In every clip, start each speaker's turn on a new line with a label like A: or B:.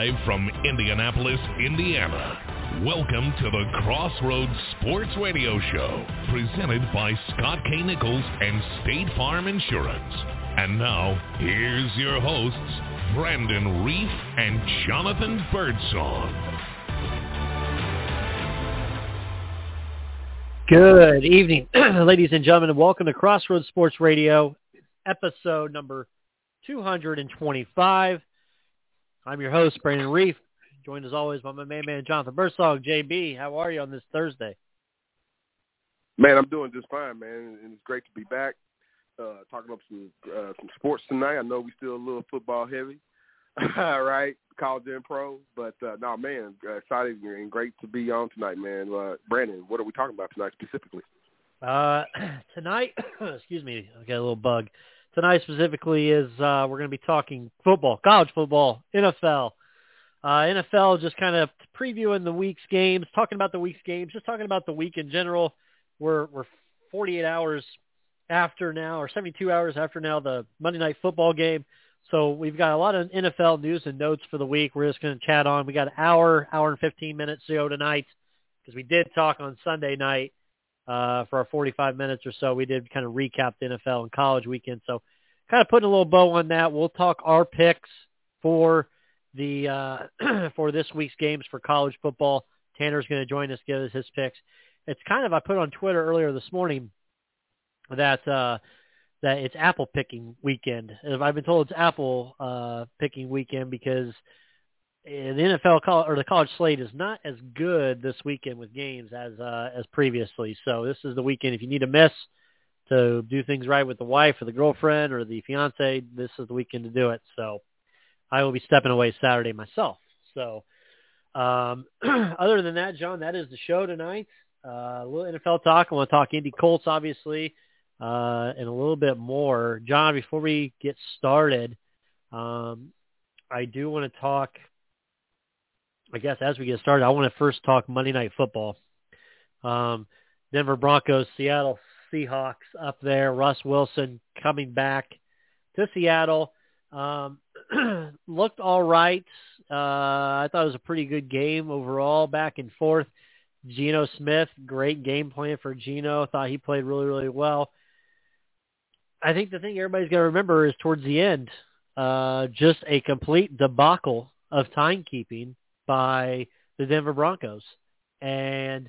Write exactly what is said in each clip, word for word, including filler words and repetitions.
A: Live from Indianapolis, Indiana, welcome to the Crossroads Sports Radio Show, presented by Scott K. Nichols and State Farm Insurance. And now, here's your hosts, Brandon Reef and Jonathan Birdsong.
B: Good evening, ladies and gentlemen, and welcome to Crossroads Sports Radio, episode number two hundred twenty-five. I'm your host, Brandon Reef, joined as always by my main man, Jonathan Birdsong. J B, how are you on this Thursday?
C: Man, I'm doing just fine, man, and it's great to be back uh, talking about some uh, some sports tonight. I know we still a little football heavy, right, college and pro, but uh, no, man, uh, excited and great to be on tonight, man. Uh, Brandon, what are we talking about tonight specifically?
B: Uh, tonight, excuse me, I got a little bug. Tonight specifically is uh, we're going to be talking football, college football, N F L. Uh, N F L just kind of previewing the week's games, talking about the week's games, just talking about the week in general. We're we're forty-eight hours after now, or seventy-two hours after now, the Monday Night Football game. So we've got a lot of N F L news and notes for the week. We're just going to chat on. We got an hour, hour and fifteen minutes to go tonight because we did talk on Sunday night. Uh, for our forty-five minutes or so, we did kind of recap the N F L and college weekend. So kind of putting a little bow on that. We'll talk our picks for the uh, for this week's games for college football. Tanner's going to join us, give us his picks. It's kind of, I put on Twitter earlier this morning that uh, that it's apple picking weekend. I've been told it's apple uh, picking weekend because the N F L or the college slate is not as good this weekend with games as uh, as previously. So this is the weekend. If you need a miss to do things right with the wife or the girlfriend or the fiance, this is the weekend to do it. So I will be stepping away Saturday myself. So um, other than that, John, that is the show tonight. Uh, a little N F L talk. I want to talk Indy Colts, obviously, uh, and a little bit more. John, before we get started, um, I do want to talk I guess as we get started, I want to first talk Monday Night Football. Um, Denver Broncos, Seattle Seahawks up there. Russ Wilson coming back to Seattle. Um, looked all right. Uh, I thought it was a pretty good game overall, back and forth. Geno Smith, great game plan for Geno. Thought he played really, really well. I think the thing everybody's got to remember is towards the end, uh, just a complete debacle of timekeeping by the Denver Broncos, and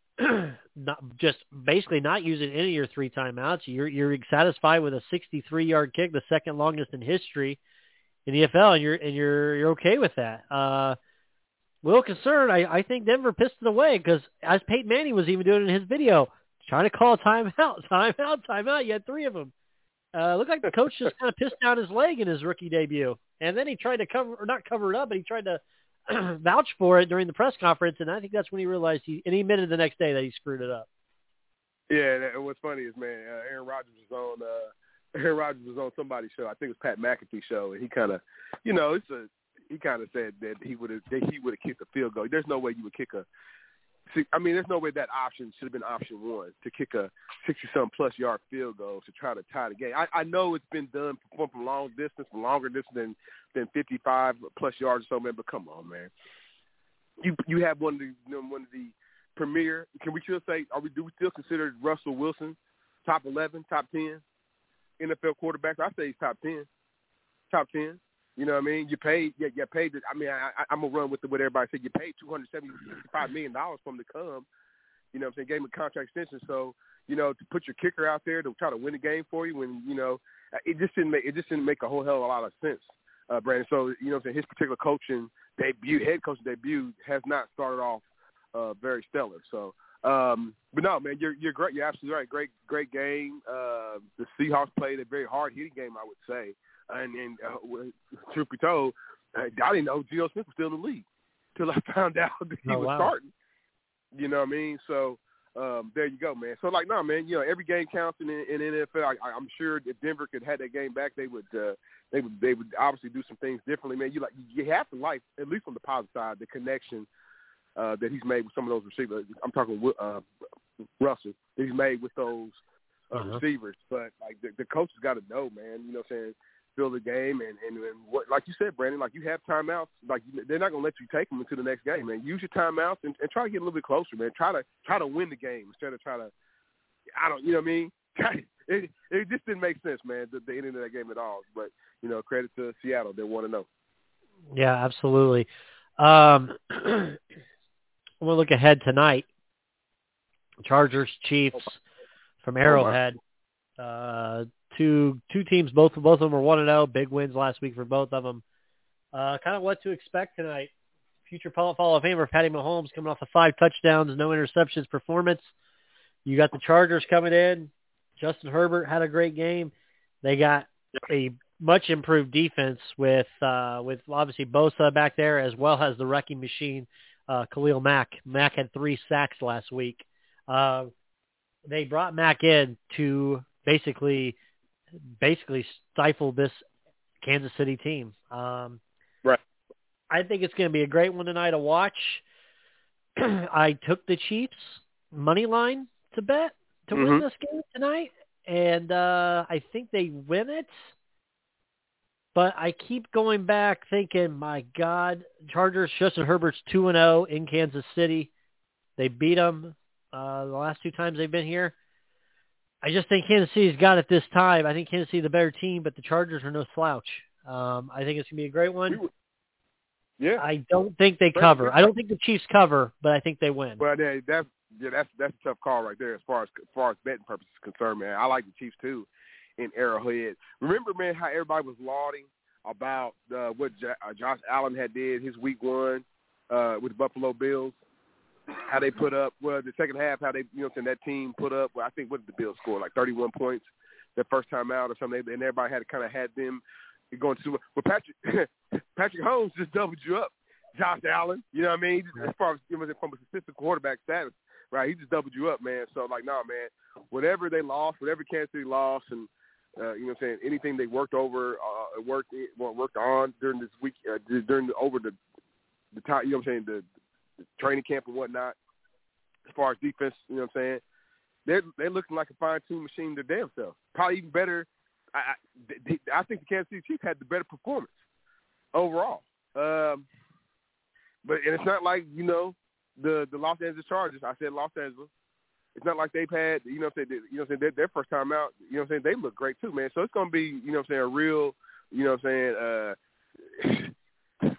B: not just basically not using any of your three timeouts. You're you're satisfied with a sixty-three yard kick, the second longest in history in the N F L, and you're and you're you're okay with that. Uh, a little concerned. I, I think Denver pissed it away because as Peyton Manning was even doing in his video, trying to call timeout, timeout, timeout. You had three of them. Uh, looked like the coach just kind of pissed down his leg in his rookie debut, and then he tried to cover or not cover it up, but he tried to vouch for it during the press conference, and I think that's when he realized he and he admitted the next day that he screwed it up.
C: Yeah, and what's funny is, man, uh, Aaron Rodgers was on uh, Aaron Rodgers was on somebody's show. I think it was Pat McAfee's show, and he kind of, you know, it's a he kind of said that he would have he would have kicked a field goal. There's no way you would kick a. I mean, there's no way that option should have been option one to kick a sixty-some plus yard field goal to try to tie the game. I, I know it's been done from, from long distance, from longer distance than, than fifty-five plus yards or so, man. But come on, man, you you have one of the you know, one of the premier. Can we still say? Are we do we still consider Russell Wilson top eleven, top ten N F L quarterbacks? I say he's top ten, top ten. You know what I mean? You paid, you, you paid. The, I mean, I, I, I'm gonna run with the, what everybody said. You paid two hundred seventy-five million dollars from the come. You know what I'm saying? Gave him a contract extension. So, you know, to put your kicker out there to try to win the game for you, when you know, it just didn't make it just didn't make a whole hell of a lot of sense, uh, Brandon. So, you know what I'm saying? His particular coaching debut, head coaching debut, has not started off uh, very stellar. So, um, but no, man, you're you're great. You're absolutely right. Great, great game. Uh, the Seahawks played a very hard hitting game, I would say. And, and uh, truth be told, I didn't know Geno Smith was still in the league until I found out that he
B: oh,
C: was
B: wow.
C: starting. You know what I mean? So um, there you go, man. So like, no, man. You know, every game counts in, in the N F L. I, I'm sure if Denver could have that game back, they would. Uh, they would. They would obviously do some things differently, man. You like, you have to like, at least on the positive side, the connection uh, that he's made with some of those receivers. I'm talking uh, Russell that he's made with those uh, uh-huh. receivers. But like, the, the coach has got to know, man. You know what I'm saying? feel the game, and, and, and what, like you said, Brandon, like you have timeouts. Like they're not going to let you take them into the next game, man. Use your timeouts and, and try to get a little bit closer, man. Try to try to win the game instead of try to, I don't, you know what I mean? It, it just didn't make sense, man, the, the ending of that game at all. But, you know, credit to Seattle. They want to know.
B: Yeah, absolutely. Um, we'll look ahead tonight. Chargers, Chiefs from Arrowhead. Uh, two two teams, both both of them were one and zero. Big wins last week for both of them. Uh, kind of what to expect tonight. Future Hall of Famer Patty Mahomes coming off a five touchdowns, no interceptions performance. You got the Chargers coming in. Justin Herbert had a great game. They got a much improved defense with uh, with obviously Bosa back there, as well as the wrecking machine, uh, Khalil Mack. Mack had three sacks last week. Uh, they brought Mack in to basically basically stifle this Kansas City team. Um,
C: right.
B: I think it's going to be a great one tonight to watch. I took the Chiefs money line to bet to
C: mm-hmm.
B: win this game tonight, and uh, I think they win it. But I keep going back thinking, my God, Chargers, Justin Herbert's two and oh in Kansas City. They beat them uh, the last two times they've been here. I just think Kansas City's got it this time. I think Kansas City's the better team, but the Chargers are no slouch. Um, I think it's going to be a great one.
C: Yeah.
B: I don't think they cover. I don't think the Chiefs cover, but I think they win.
C: Well, yeah, that's yeah, that's that's a tough call right there as far as as far as betting purposes is concerned, man. I like the Chiefs too in Arrowhead. Remember, man, how everybody was lauding about uh, what J- uh, Josh Allen had did his week one uh, with the Buffalo Bills, how they put up, well, the second half, how they, you know, that team put up, well, I think what did the Bills score, like thirty-one points their first time out or something, and everybody had kind of had them going to, well, Patrick Patrick Holmes just doubled you up, Josh Allen, you know what I mean? Just, as far as, you know, from a consistent quarterback status, right, he just doubled you up, man. So, like, nah, man, whatever they lost, whatever Kansas City lost, and, uh, you know what I'm saying, anything they worked over, uh, worked well, worked on during this week, uh, during the, over the, the time, you know what I'm saying, the, the training camp and whatnot, as far as defense, you know what I'm saying, they're, they're looking like a fine-tuned machine to damn self. Probably even better. I, I, I think the Kansas City Chiefs had the better performance overall. Um, but and it's not like, you know, the, the Los Angeles Chargers. I said Los Angeles. It's not like they've had, you know what I'm saying, you know what I'm saying, their, their first time out, you know what I'm saying, they look great too, man. So it's going to be, you know what I'm saying, a real, you know what I'm saying, uh,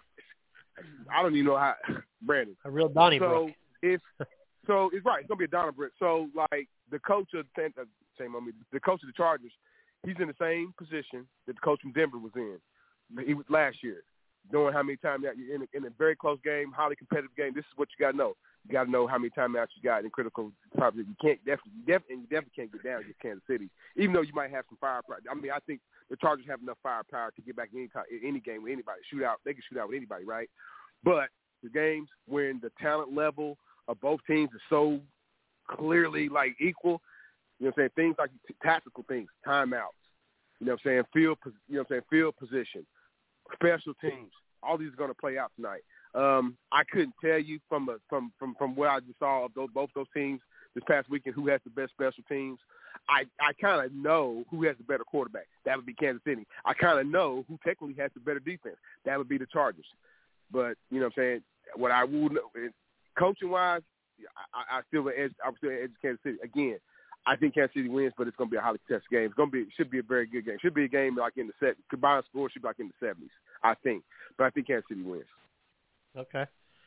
C: I don't even know how, Brandon.
B: A real Donnybrook.
C: So it's, so it's right. It's going to be a Donnybrook. So, like, the coach of, uh, same on me, the coach of the Chargers, he's in the same position that the coach from Denver was in. He was last year, knowing how many times you're in a, in a very close game, highly competitive game. This is what you got to know. You got to know how many timeouts you got in critical times. You can't definitely, definitely, and you definitely can't get down against Kansas City, even though you might have some firepower. I mean, I think the Chargers have enough firepower to get back in any time, in any game with anybody. Shoot out, they can shoot out with anybody, right? But the games when the talent level of both teams is so clearly like equal, you know what I'm saying? Things like t- tactical things, timeouts, you know what I'm saying? Field, you know what I'm saying? Field position, special teams. All these are going to play out tonight. Um, I couldn't tell you from a, from from from what I just saw of those, both those teams this past weekend who has the best special teams. I, I kind of know who has the better quarterback. That would be Kansas City. I kind of know who technically has the better defense. That would be the Chargers. But, you know what I'm saying, what I would know, coaching-wise, I, I still edge, I'm still edge Kansas City. Again, I think Kansas City wins, but it's going to be a highly contested game. It's going to be, should be a very good game. Should be a game like in the set. Combined score should be like in the seventies, I think. But I think Kansas City wins.
B: Okay.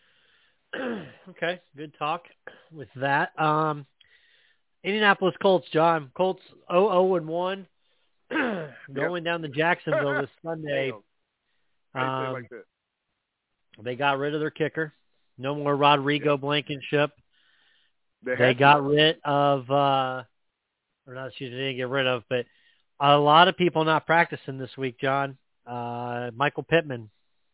B: Okay, good talk with that. Um, Indianapolis Colts, John. Colts oh oh and one going yep. down to Jacksonville this Sunday.
C: Um, like that.
B: They got rid of their kicker. No more Rodrigo yep. Blankenship.
C: They,
B: they got to. rid of, uh, or not, excuse me, they didn't get rid of, but a lot of people not practicing this week, John. Uh, Michael Pittman,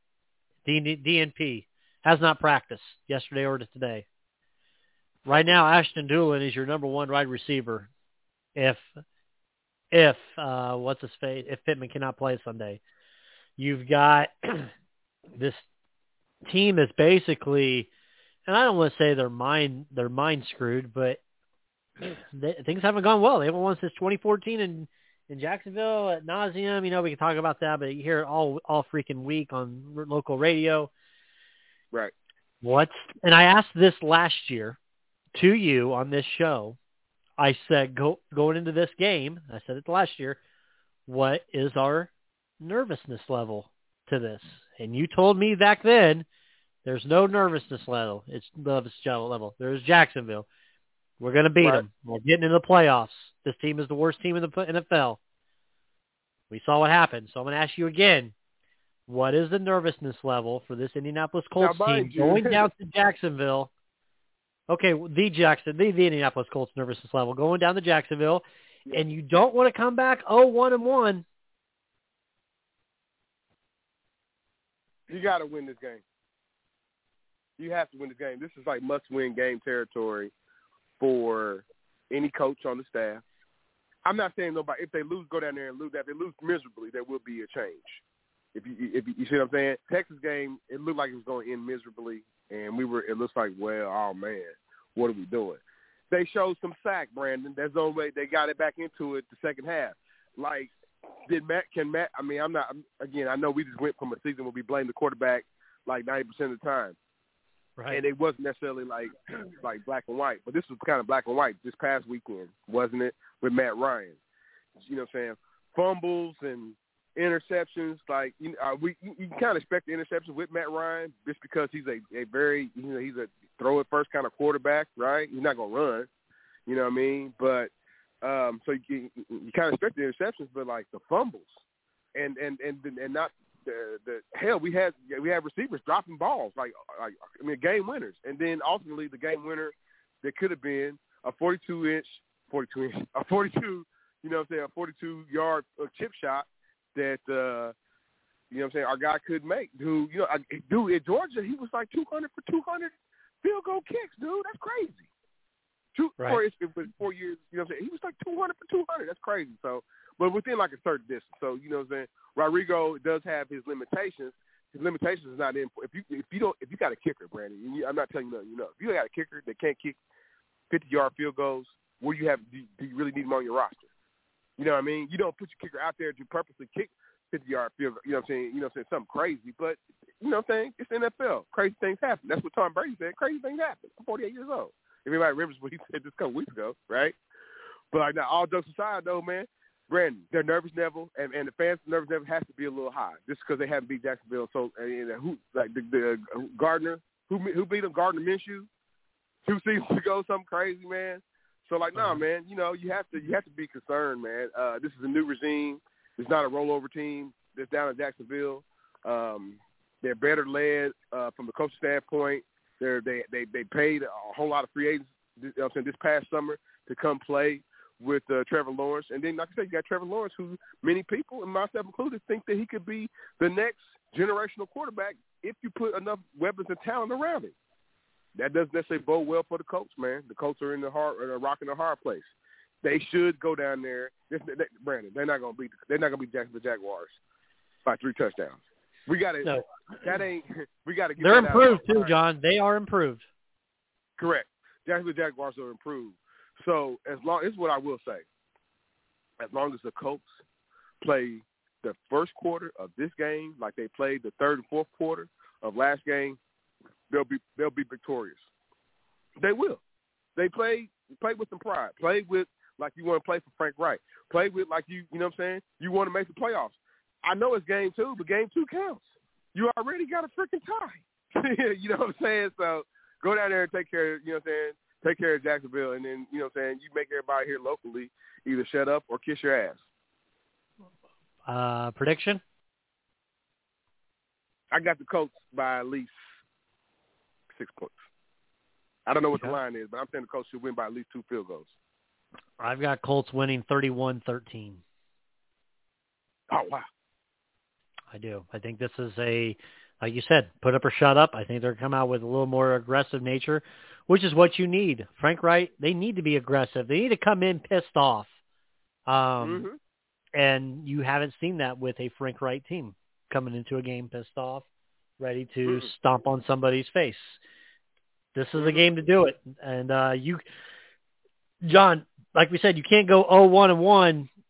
B: D N P, has not practiced yesterday or today. Right now, Ashton Doolin is your number one wide receiver. If, if uh, what's his face? If Pittman cannot play Sunday, you've got this team is basically, and I don't want to say they're mind they're mind screwed, but they, things haven't gone well. They haven't won since twenty fourteen in in Jacksonville at nauseum. You know, we can talk about that, but you hear it all all freaking week on r- local radio.
C: Right.
B: What's and I asked this last year to you on this show. I said, go going into this game, I said it last year, what is our nervousness level to this? And you told me back then, there's no nervousness level. It's nervousness level. There's Jacksonville. We're going to beat
C: Right.
B: them. We're getting into the playoffs. This team is the worst team in the N F L. We saw what happened. So I'm going to ask you again, what is the nervousness level for this Indianapolis Colts
C: Now,
B: team
C: mind you-
B: going down to Jacksonville? Okay, the Jackson, the, the Indianapolis Colts nervousness level going down to Jacksonville,
C: Yeah.
B: and you don't want to come back oh one and one.
C: You got to win this game. You have to win this game. This is like must-win game territory for any coach on the staff. I'm not saying nobody. If they lose, go down there and lose. If they lose miserably, there will be a change. If you if you, you see what I'm saying, Texas game, it looked like it was going to end miserably, and we were. It looks like, well, oh man, what are we doing? They showed some sack, Brandon. That's the only way they got it back into it the second half. Like, did Matt? Can Matt? I mean, I'm not. Again, I know we just went from a season where we blame the quarterback like ninety percent of the time.
B: Right.
C: And it wasn't necessarily like like black and white, but this was kind of black and white this past weekend, wasn't it, with Matt Ryan? You know what I'm saying? Fumbles and interceptions, like you know, uh, we you, you kind of expect the interceptions with Matt Ryan just because he's a, a very you know he's a throw it first kind of quarterback, right? He's not gonna run, you know what I mean? But um, so you, you kind of expect the interceptions, but like the fumbles and and and and not. The, the hell we had we had receivers dropping balls like like I mean game winners, and then ultimately the game winner that could have been a forty-two inch forty-two inch a forty-two you know what I'm saying a forty-two yard uh, chip shot that uh, you know what I'm saying our guy could make. Dude, you know, I, dude in Georgia he was like two hundred for two hundred field goal kicks, dude. That's crazy. Two
B: Right.
C: for, it was four years, you know what I'm saying. He was like two hundred for two hundred. That's crazy. So, but within like a certain distance. So you know what I'm saying. Rodrigo does have his limitations. His limitations is not in. If you if you don't if you got a kicker, Brandon, and you, I'm not telling you nothing. You know, if you got a kicker that can't kick fifty-yard field goals, what do you have? Do you, do you really need him on your roster? You know what I mean? You don't put your kicker out there to purposely kick fifty-yard field goals. You know what I'm saying? You know what I'm saying? Something crazy, but you know what I'm saying? It's the N F L. Crazy things happen. That's what Tom Brady said. Crazy things happen. I'm forty-eight years old. Everybody remembers what he said just a couple weeks ago, right? But like, now, all jokes aside, though, man. Brandon, their nervous level and, and the fans' nervous level has to be a little high, just because they haven't beat Jacksonville. So, and who like the, the uh, Gardner, who who beat them? Gardner Minshew, two seasons ago, something crazy, man. So, like, no, nah, man, you know, you have to you have to be concerned, man. Uh, this is a new regime. It's not a rollover team that's down in Jacksonville. Um, they're better led uh, from the coaching standpoint. They're, they they they paid a whole lot of free agents. You know what I'm saying, this past summer to come play with uh, Trevor Lawrence. And then, like I said, you got Trevor Lawrence, who many people, and myself included, think that he could be the next generational quarterback if you put enough weapons and talent around him. That doesn't necessarily bode well for the Colts, man. The Colts are in the hard, are rocking the hard place. They should go down there. This, they, Brandon, they're not going to beat. They're not going to beat Jacksonville Jaguars by three touchdowns. We got to.
B: No.
C: That ain't. We got to get.
B: They're
C: that
B: improved
C: out.
B: too, John. They are improved.
C: Correct. Jacksonville Jaguars are improved. So as long, this is what I will say. As long as the Colts play the first quarter of this game like they played the third and fourth quarter of last game, they'll be they'll be victorious. They will. They play play with some pride. Play with like you want to play for Frank Wright. Play with like you you know what I'm saying? You want to make the playoffs. I know it's game two, but game two counts. You already got a freaking tie. You know what I'm saying? So go down there and take care of, you know what I'm saying? Take care of Jacksonville, and then, you know what I'm saying, you make everybody here locally either shut up or kiss your ass.
B: Uh, prediction?
C: I got the Colts by at least six points. I don't know what
B: Okay.
C: the line is, but I'm saying the Colts should win by at least two field goals.
B: I've got Colts winning thirty-one thirteen.
C: Oh, wow.
B: I do. I think this is a, like you said, put up or shut up. I think they're going to come out with a little more aggressive nature, which is what you need. Frank Wright, they need to be aggressive. They need to come in pissed off. Um,
C: Mm-hmm.
B: And you haven't seen that with a Frank Wright team coming into a game pissed off, ready to
C: Mm-hmm.
B: stomp on somebody's face. This is
C: Mm-hmm.
B: a game to do it. And uh, you, John, like we said, you can't go oh one and one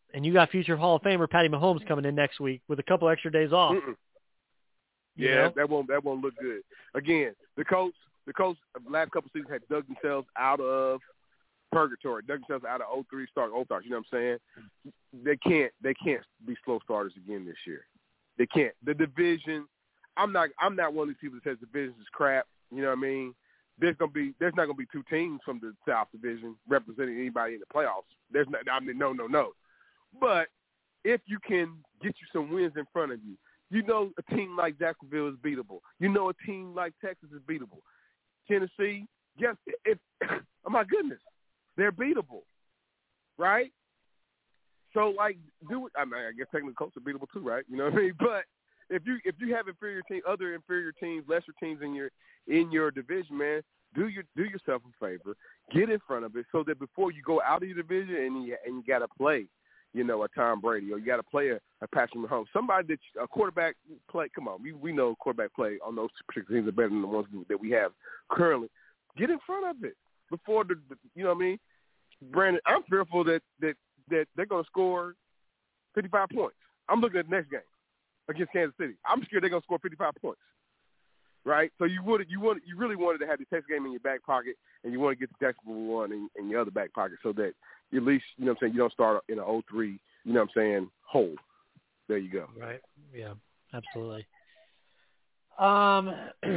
B: and you got future Hall of Famer Patty Mahomes coming in next week with a couple extra days off.
C: Mm-mm. Yeah, know? that won't that won't look good. Again, the Colts, the Colts, the last couple seasons had dug themselves out of purgatory, dug themselves out of oh three start, oh start. You know what I'm saying? They can't they can't be slow starters again this year. They can't. The division. I'm not I'm not one of these people that says the division is crap. You know what I mean? There's gonna be there's not gonna be two teams from the South Division representing anybody in the playoffs. There's not. I mean, no, no, no. But if you can get you some wins in front of you, you know a team like Jacksonville is beatable. You know a team like Texas is beatable. Tennessee, yes, if oh my goodness, they're beatable, right? So like, do I mean? I guess technically Colts are beatable too, right? You know what I mean? But if you if you have inferior team, other inferior teams, lesser teams in your in your division, man, do your do yourself a favor, get in front of it, so that before you go out of your division and you and you got to play, you know, a Tom Brady or you got to play a, a Patrick Mahomes, somebody that a quarterback play. Come on, we we know quarterback play on those particular teams are better than the ones that we have currently. Get in front of it before the, the you know what I mean, Brandon. I'm fearful that that that they're going to score fifty-five points. I'm looking at the next game against Kansas City. I'm scared they're going to score fifty-five points, right? So you would you want you really wanted to have the Texas game in your back pocket, and you want to get the Jacksonville one in, in your other back pocket, so that at least you know what I'm saying you don't start in an oh three, you know what I'm saying, hole. There you go.
B: Right. Yeah. Absolutely. Um,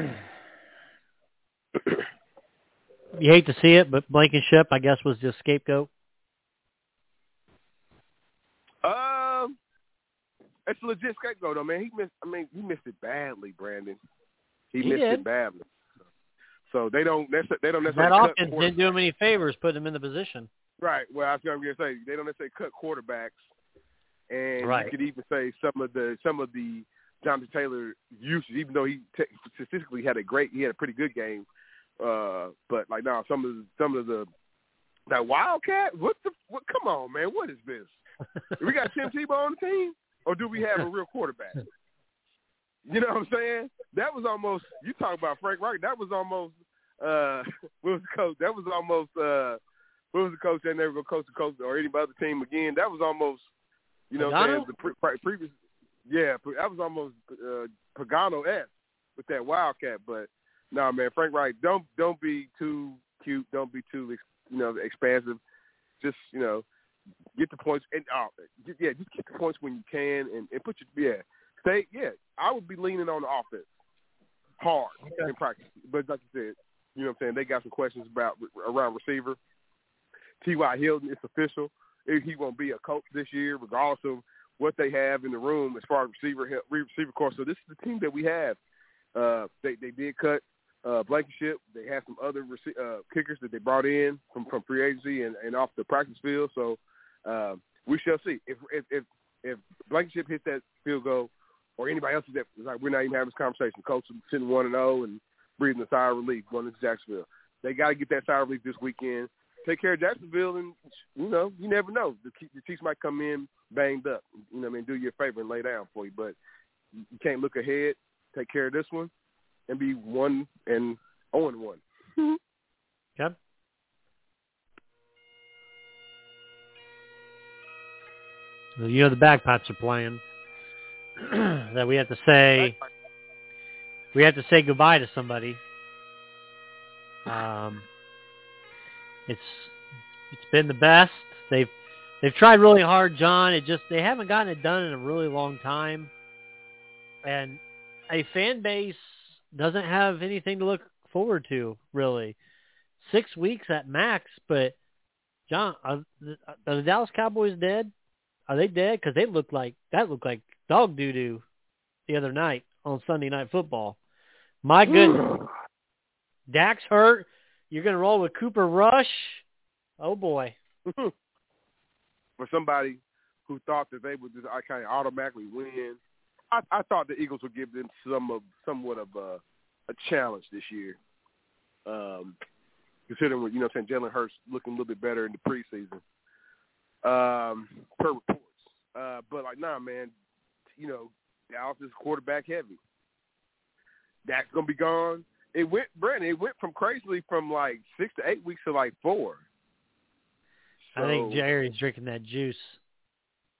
B: you hate to see it, but Blankenship, I guess, was just scapegoat.
C: Um, it's a legit scapegoat, though, man. He missed. I mean, he missed it badly, Brandon. He,
B: he
C: missed
B: did.
C: it badly. So they don't. They don't necessarily.
B: That
C: cut
B: offense didn't do him any favors, putting him in the position.
C: Right. Well, I was going to say they don't necessarily cut quarterbacks, and
B: right.
C: you could even say some of the some of the Jonathan Taylor usage, even though he te- statistically had a great, he had a pretty good game. Uh, but like now, some of the, some of the that Wildcat. What the? What? Come on, man. What is this? We got Tim Tebow on the team, or do we have a real quarterback? You know what I'm saying? That was almost. You talk about Frank Reich. That was almost. Uh, what was the coach? That was almost. Uh, what was the coach that never go coach to coach or any other team again? That was almost. You know, what I'm saying, the pre- pre- previous. Yeah, that was almost uh, Pagano-esque with that Wildcat. But no, nah, man, Frank Reich. Don't don't be too cute. Don't be too you know expansive. Just you know. Get the points, and uh, yeah, just get the points when you can, and, and put your yeah, stay yeah. I would be leaning on the offense hard okay. in practice, but like you said, you know what I'm saying. They got some questions about around receiver. T Y. Hilton, it's official. He won't be a coach this year, regardless of what they have in the room as far as receiver receiver course. So this is the team that we have. Uh, they they did cut uh, Blankenship. They have some other rec- uh, kickers that they brought in from, from free agency and, and off the practice field. So. Uh, we shall see if if if, if Blankenship hits that field goal, or anybody else is that like we're not even having this conversation. Coach is sitting one and zero and breathing a sigh of relief going into Jacksonville. They got to get that sigh of relief this weekend. Take care of Jacksonville, and you know you never know. The, the Chiefs might come in banged up. You know what I mean? Do you a favor and lay down for you, but you can't look ahead. Take care of this one, and be one and zero and one.
B: Yep. You know the bagpipes are playing. That we have to say, we have to say goodbye to somebody. Um, it's it's been the best. They've they've tried really hard, John. It just they haven't gotten it done in a really long time, and a fan base doesn't have anything to look forward to really. Six weeks at max, but John, are the, are the Dallas Cowboys dead? Are they dead? Because they look like that looked like dog doo doo the other night on Sunday Night Football. My goodness, Dak's hurt. You're going to roll with Cooper Rush. Oh boy!
C: For somebody who thought that they would just kind of automatically win, I, I thought the Eagles would give them some of somewhat of a, a challenge this year. Um, considering you know, saying Jalen Hurts looking a little bit better in the preseason. Um, per reports. Uh, but, like, nah, man, you know, Dallas is quarterback heavy. Dak's going to be gone. It went, Brandon, it went from crazily from, like, six to eight weeks to, like, four.
B: So, I think Jerry's drinking that juice.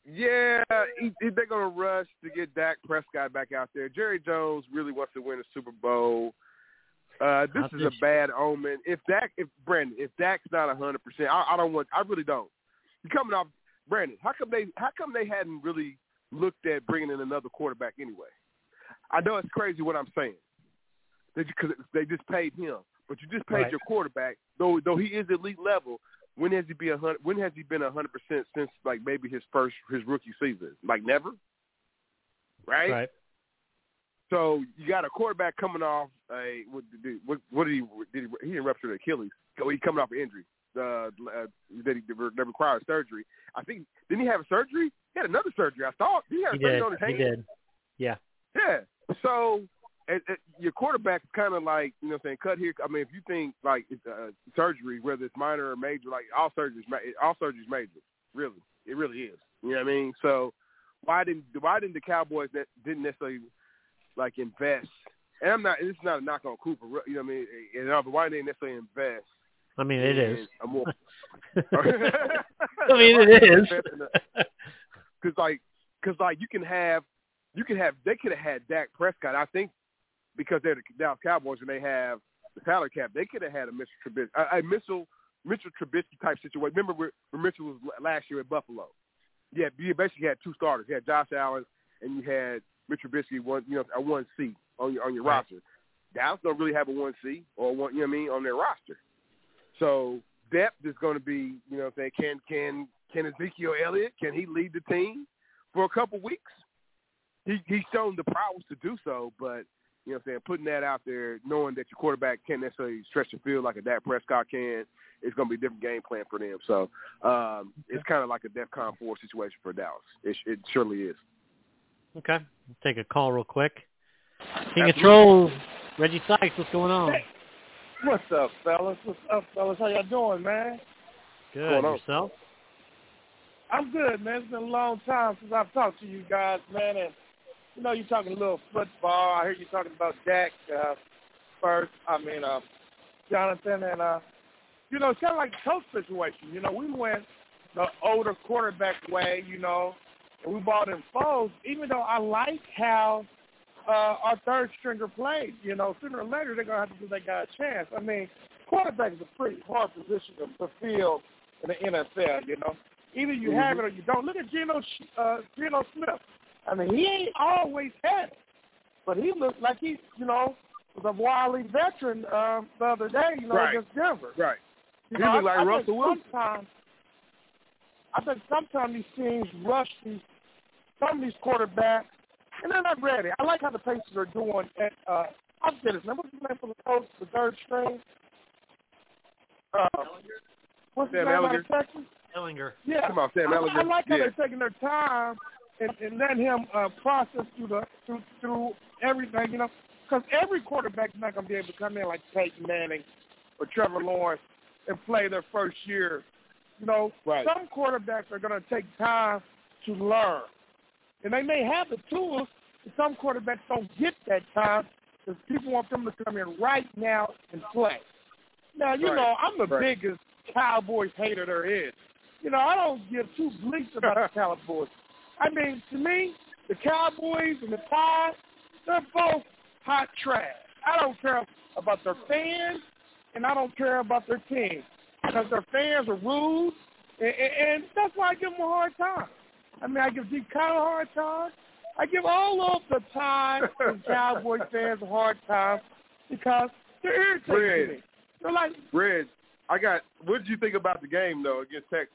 C: Yeah, he, he, they're going to rush to get Dak Prescott back out there. Jerry Jones really wants to win a Super Bowl. Uh, this Not is this a bad omen. If Dak, if Brandon, if Dak's not a hundred percent, I I don't want. I really don't. You're coming off, Brandon. How come they? How come they hadn't really looked at bringing in another quarterback anyway? I know it's crazy what I'm saying, because they just paid him, but you just paid right. your quarterback. Though though he is elite level. When has he been a hundred? When has he been a hundred percent since like maybe his first his rookie season? Like never, right?
B: Right.
C: So you got a quarterback coming off a what did, what, what did he did he, he didn't rupture the Achilles? So he coming off an injury uh, uh, that he that required surgery. I think didn't he have a surgery? He had another surgery. I thought did he have
B: he
C: surgery
B: did.
C: on his hand?
B: He did. Yeah.
C: Yeah. So it, it, your quarterback is kind of like you know what I'm saying cut here. I mean if you think like it's, uh, surgery, whether it's minor or major, like all surgeries all surgeries major. Really, it really is. You know what I mean? So why didn't why didn't the Cowboys that didn't necessarily like invest, and I'm not. This is not a knock on Cooper, you know what I mean? You know, but why didn't they necessarily invest?
B: I mean, it is.
C: A more,
B: I mean, it is.
C: Because like, because like you can have, you can have. They could have had Dak Prescott. I think because they're the Dallas Cowboys and they have the salary cap, they could have had a Mitchell Trubisky, a, a Mitchell Mitchell Trubisky type situation. Remember where, where Mitchell was last year at Buffalo? Yeah, you basically had two starters. You had Josh Allen and you had Mitch Trubisky, one, you know, a one C on your on your right. roster. Dallas don't really have a one C or one, you know what I mean, on their roster. So depth is going to be, you know, what I'm saying, can can can Ezekiel Elliott, can he lead the team for a couple weeks? He he's shown the prowess to do so, but you know, what I'm saying, putting that out there, knowing that your quarterback can't necessarily stretch the field like a Dak Prescott can, it's going to be a different game plan for them. So um, it's kind of like a DEFCON four situation for Dallas. It, it surely is.
B: Okay. Let's take a call real quick. King of Trolls, Reggie Sykes, what's going on?
D: Hey. What's up, fellas? What's up, fellas? How y'all doing, man?
B: Good. Yourself?
D: I'm good, man. It's been a long time since I've talked to you guys, man. And, you know, you're talking a little football. I heard you talking about Dak uh, first. I mean, uh, Jonathan. And, uh, you know, it's kind of like the coach situation. You know, we went the older quarterback way, you know, and we brought in Foles, even though I like how uh, our third stringer plays. You know, sooner or later they're going to have to give that guy a chance. I mean, quarterback is a pretty hard position to fulfill in the N F L, you know. Either you mm-hmm. have it or you don't. Look at Geno, uh, Geno Smith. I mean, he ain't always had it, but he looked like he, you know, was a wily veteran um, the other day, you know,
C: right.
D: against Denver.
C: Right.
D: You
C: he
D: know,
C: looked like
D: I,
C: Russell
D: I
C: Wilson.
D: Sometimes, I think sometimes these teams rush these, some of these quarterbacks, and they're not ready. I like how the Pacers are doing at, uh, I'll say this, remember the name for the coach, the third string? Uh, what's his
C: Sam
D: name
C: Ellinger.
D: out of Texas?
B: Ellinger.
D: Yeah.
C: Come on, Sam
D: I,
C: Ellinger.
D: I like how
C: yeah.
D: they're taking their time and, and letting him uh, process through the through, through everything, you know, because every quarterback's not going to be able to come in like Peyton Manning or Trevor Lawrence and play their first year. You know,
C: right.
D: some quarterbacks are going to take time to learn. And they may have the tools, but some quarterbacks don't get that time because people want them to come in right now and play. Now, you
C: right.
D: know, I'm the
C: right.
D: biggest Cowboys hater there is. You know, I don't give two bleeps about the Cowboys. I mean, to me, the Cowboys and the Pies, they're both hot trash. I don't care about their fans, and I don't care about their team because their fans are rude, and, and, and that's why I give them a hard time. I mean, I give Deep Kyle a hard time. I give all of the time and Cowboy fans a hard time because they're irritating
C: Red,
D: to me. They're like,
C: Red, I got. What did you think about the game though against Texas?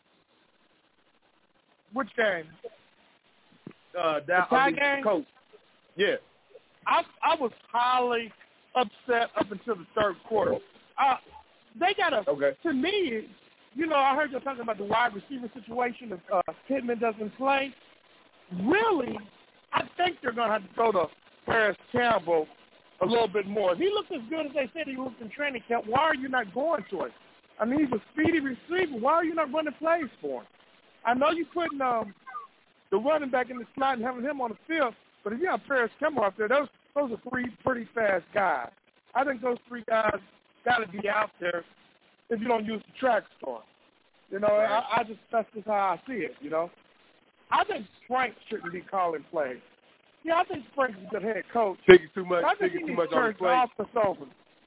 D: which game?
C: Uh, that
D: the tie
C: I mean,
D: game?
C: Coach. Yeah.
D: I I was highly upset up until the third quarter. Uh, they got to,
C: okay.
D: to me, you know, I heard you talking about the wide receiver situation if uh, Pittman doesn't play. Really, I think they're going to have to throw to Paris Campbell a little bit more. If he looked as good as they said he looked in training camp, why are you not going to it? I mean, he's a speedy receiver. Why are you not running plays for him? I know you're putting um, the running back in the slot and having him on the field, but if you have Paris Campbell up there, those those are three pretty fast guys. I think those three guys got to be out there if you don't use the track store. You know, right. I, I just that's just how I see it. You know. I think Frank shouldn't be calling plays. Yeah, I think Frank's a good head coach.
C: Thinking too much.
D: I think
C: Thinking
D: he
C: too much on the
D: turns
C: play.
D: offense over.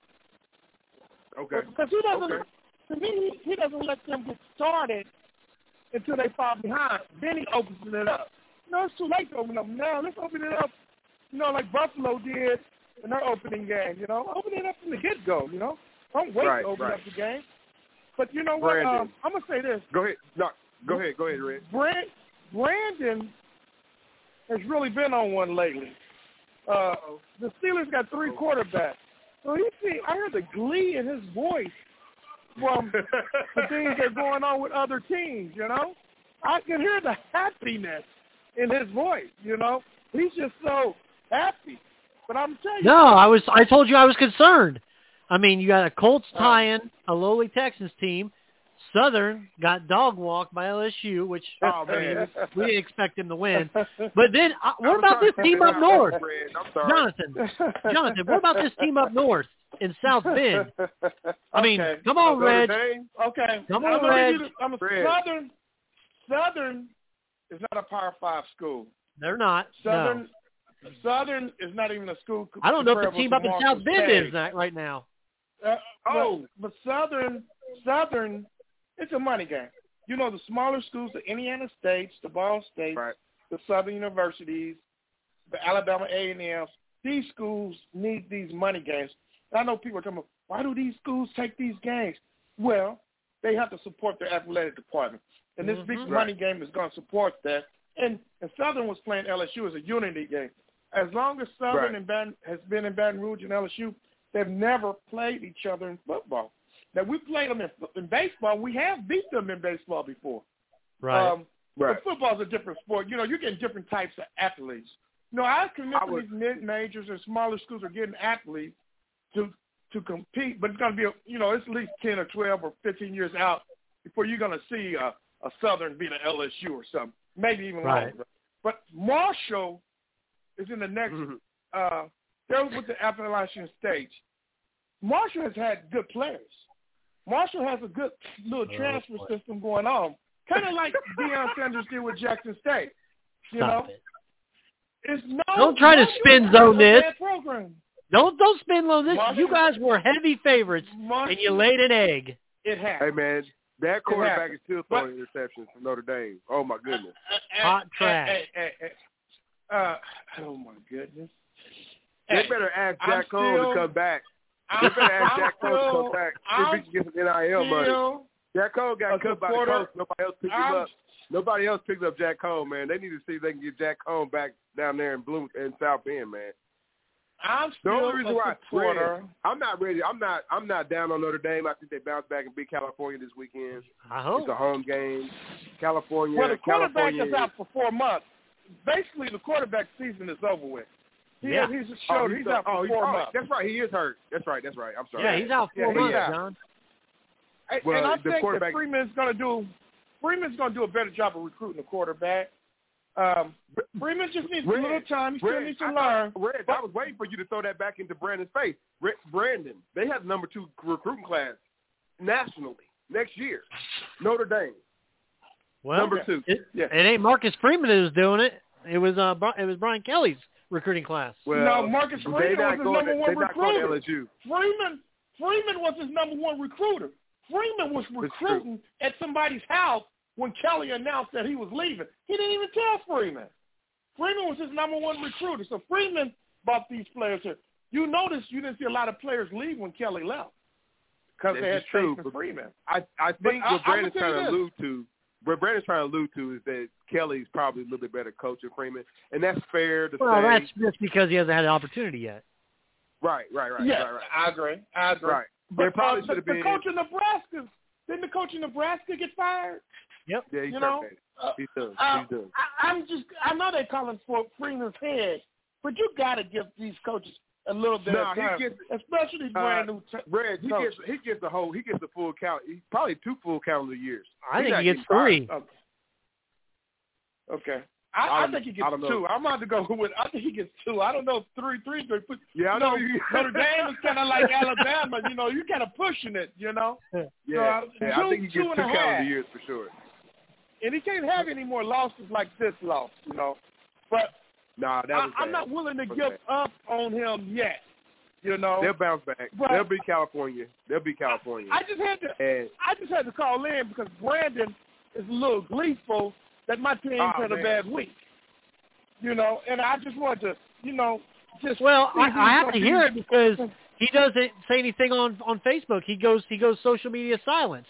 C: Okay.
D: Because he doesn't.
C: Okay.
D: To me, he doesn't let them get started until they fall behind. Then he opens it up. No, it's too late to open up now. Let's open it up. You know, like Buffalo did in their opening game. You know, open it up from the get go. You know, don't wait
C: Right,
D: to open
C: right.
D: up the game. But you know what?
C: Brandon.
D: Um, I'm gonna say this.
C: Go ahead. No, go ahead. Go ahead, Red.
D: Brand, Brandon has really been on one lately. Uh, the Steelers got three quarterbacks. So he see, I heard the glee in his voice from the things that are going on with other teams, you know? I can hear the happiness in his voice, you know? He's just so happy. But I'm telling you.
B: No, I was. I told you I was concerned. I mean, you got a Colts tie-in, a lowly Texans team. Southern got dog walked by L S U, which
C: Oh,
B: I mean,
C: man.
B: we didn't expect them to win. But then, uh, what
C: I'm
B: about
C: sorry,
B: this team
C: man.
B: up north?
C: I'm sorry.
B: Jonathan, Jonathan, what about this team up north in South Bend? I mean,
D: Okay.
B: come on,
C: Notre
B: Reg.
C: Dame?
D: Okay.
B: Come
D: I'm
B: on,
D: gonna
B: Reg.
D: give you the- I'm a
C: Reg.
D: Southern. Southern is not a Power Five school.
B: They're not.
D: Southern.
B: No.
D: Southern is not even a school.
B: I don't know if the
D: comparable
B: team
D: to
B: up in
D: Marshall
B: South Bend
D: State.
B: is that right now.
D: Uh,
C: Oh.
D: but, but Southern, Southern, it's a money game. You know, the smaller schools, the Indiana States, the Ball States,
C: Right.
D: the Southern universities, the Alabama A and M's, these schools need these money games. And I know people are talking about, why do these schools take these games? Well, they have to support their athletic department. And this
B: Mhm.
D: big
C: Right.
D: money game is going to support that. And, and Southern was playing L S U as a unity game. As long as Southern
C: Right.
D: and Baton, has been in Baton Rouge and L S U, they've never played each other in football. Now, we played them in, in baseball. We have beat them in baseball before.
B: Right.
D: Um,
C: Right.
D: But football's a different sport. You know, you're getting different types of athletes. You know, I was convinced
C: I would-
D: these mid-majors and smaller schools are getting athletes to to compete, but it's going to be, a, you know, it's at least ten or twelve or fifteen years out before you're going to see a, a Southern beat an L S U or something, maybe even
B: Right.
D: longer. But Marshall is in the next
C: Mhm.
D: uh, they're with the Appalachian stage. Marshall has had good players. Marshall has a good little
B: Oh,
D: transfer
B: boy.
D: system going on, kind of like Deion Sanders did with Jackson State. You
B: Stop
D: know,
B: it.
D: it's no.
B: Don't try to
D: Marshall
B: spin
D: is
B: zone
D: a
B: this.
D: bad program.
B: Don't don't spin low this.
D: Marshall-
B: You guys were heavy favorites,
D: Marshall,
B: and you laid an egg.
D: it has.
C: Hey, man, that quarterback
D: happened.
C: is still throwing interceptions from Notre Dame. Oh, my goodness.
B: Hot
D: Hey,
B: trash.
D: hey, hey, hey. Uh, oh my goodness.
C: They
D: Hey,
C: better ask
D: I'm
C: Jack Cole
D: still-
C: to come back. They
D: I'm,
C: better ask
D: I'm
C: Jack Cole to
D: still,
C: come back. See if
D: I'm
C: we can get some N I L money.
D: still
C: Jack Cole got
D: a
C: cut by the
D: supporter.
C: coach. Nobody else picked him
D: I'm
C: up. Nobody else picked up Jack Cole, man. They need to see if they can get Jack Cole back down there in Bloom in South Bend, man.
D: I'm
C: The
D: still
C: only reason
D: a
C: why
D: supporter.
C: I'm not ready. I'm not. I'm not down on Notre Dame. I think they bounce back and beat California this weekend.
B: I hope.
C: It's a home game. California.
D: Well, the quarterback
C: California
D: is out for four months. Basically, the quarterback season is over with. He
B: Yeah.
D: has, he's showed
C: Oh,
D: he's, out for
C: oh,
D: four
C: oh,
D: months.
C: That's right. He is hurt. That's right. That's right. I'm sorry.
B: Yeah, he's out
C: Yeah,
B: four
C: he
B: months,
C: is.
B: John.
D: And,
C: Well,
D: and I
C: the
D: think
C: quarterback-
D: that Freeman's going to do Freeman's going to do a better job of recruiting a quarterback. Um, Freeman just needs
C: Red,
D: a little time. He still
C: Red,
D: needs to
C: I
D: learn.
C: thought- Red, I was waiting for you to throw that back into Brandon's face. Red, Brandon, they have the number two recruiting class nationally next year. Notre Dame.
B: Well,
C: Number two.
B: It,
C: Yeah.
B: it ain't Marcus Freeman that was doing it. It was uh, Bri- it was Brian Kelly's recruiting class.
C: Well,
D: No, Marcus
C: they
D: Freeman
C: not
D: was his
C: going
D: number
C: to-
D: one
C: they not going to
D: recruiter.
C: L S U.
D: Freeman Freeman was his number one recruiter. Freeman was recruiting at somebody's house when Kelly announced that he was leaving. He didn't even tell Freeman. Freeman was his number one recruiter. So Freeman bought these players here. You notice you didn't see a lot of players leave when Kelly left because
C: This
D: they had
C: is true,
D: faith in
C: but-
D: Freeman.
C: I, I
D: But
C: think
D: I-
C: what
D: I'm
C: Brandon's
D: gonna tell
C: trying
D: you
C: to
D: this.
C: allude to, what Brandon's trying to allude to is that Kelly's probably a little bit better coach than Freeman, and that's fair to
B: Well,
C: say.
B: that's just because he hasn't had an opportunity yet.
C: Right, right, right,
D: yeah,
C: right, right.
D: I agree. I agree.
C: Right.
D: But
C: There probably
D: uh,
C: should have
D: the,
C: been.
D: the coach in Nebraska, didn't the coach in Nebraska get fired?
B: Yep.
C: Yeah, he's
D: you know,
C: terminated.
D: uh,
C: He's done.
D: Uh,
C: He's done.
D: I, I'm just, I know they're calling for Freeman's head, but you got to give these coaches a little bit
C: No,
D: of
C: he
D: time,
C: gets-
D: especially brand
C: uh,
D: new. T-
C: Red, he
D: coach.
C: gets he gets the whole he gets the full count. He probably two full calendar years.
B: I
C: He's
B: think
C: not
B: he gets
C: getting fired.
B: three.
D: Okay. Okay.
C: I
D: I, I
C: don't-
D: think he
C: I
D: gets
C: don't know.
D: two. I'm about to go with. I think he gets two. I don't know if three, three, three. But,
C: Yeah, I
D: you
C: know.
D: know,
C: you-
D: Notre Dame is kind of like Alabama. You know, you kind of pushing it. You know.
C: Yeah,
D: So,
C: yeah.
D: two-
C: I think he
D: two
C: gets
D: and
C: two
D: a half.
C: calendar years for sure.
D: and he can't have any more losses like this loss, you know. But
C: nah, that was
D: I, I'm
C: bad.
D: not willing to
C: that
D: give
C: bad.
D: up on him yet, you know.
C: They'll bounce back.
D: But
C: They'll be California. They'll be California.
D: I, I just had to.
C: And,
D: I just had to call in because Brandon is a little gleeful that my team
C: oh,
D: had
C: man.
D: a bad week, you know. And I just wanted to, you know, just
B: Well,
D: see
B: I,
D: who's
B: I have
D: gonna
B: to
D: be-
B: hear it because he doesn't say anything on on Facebook. He goes he goes social media silence.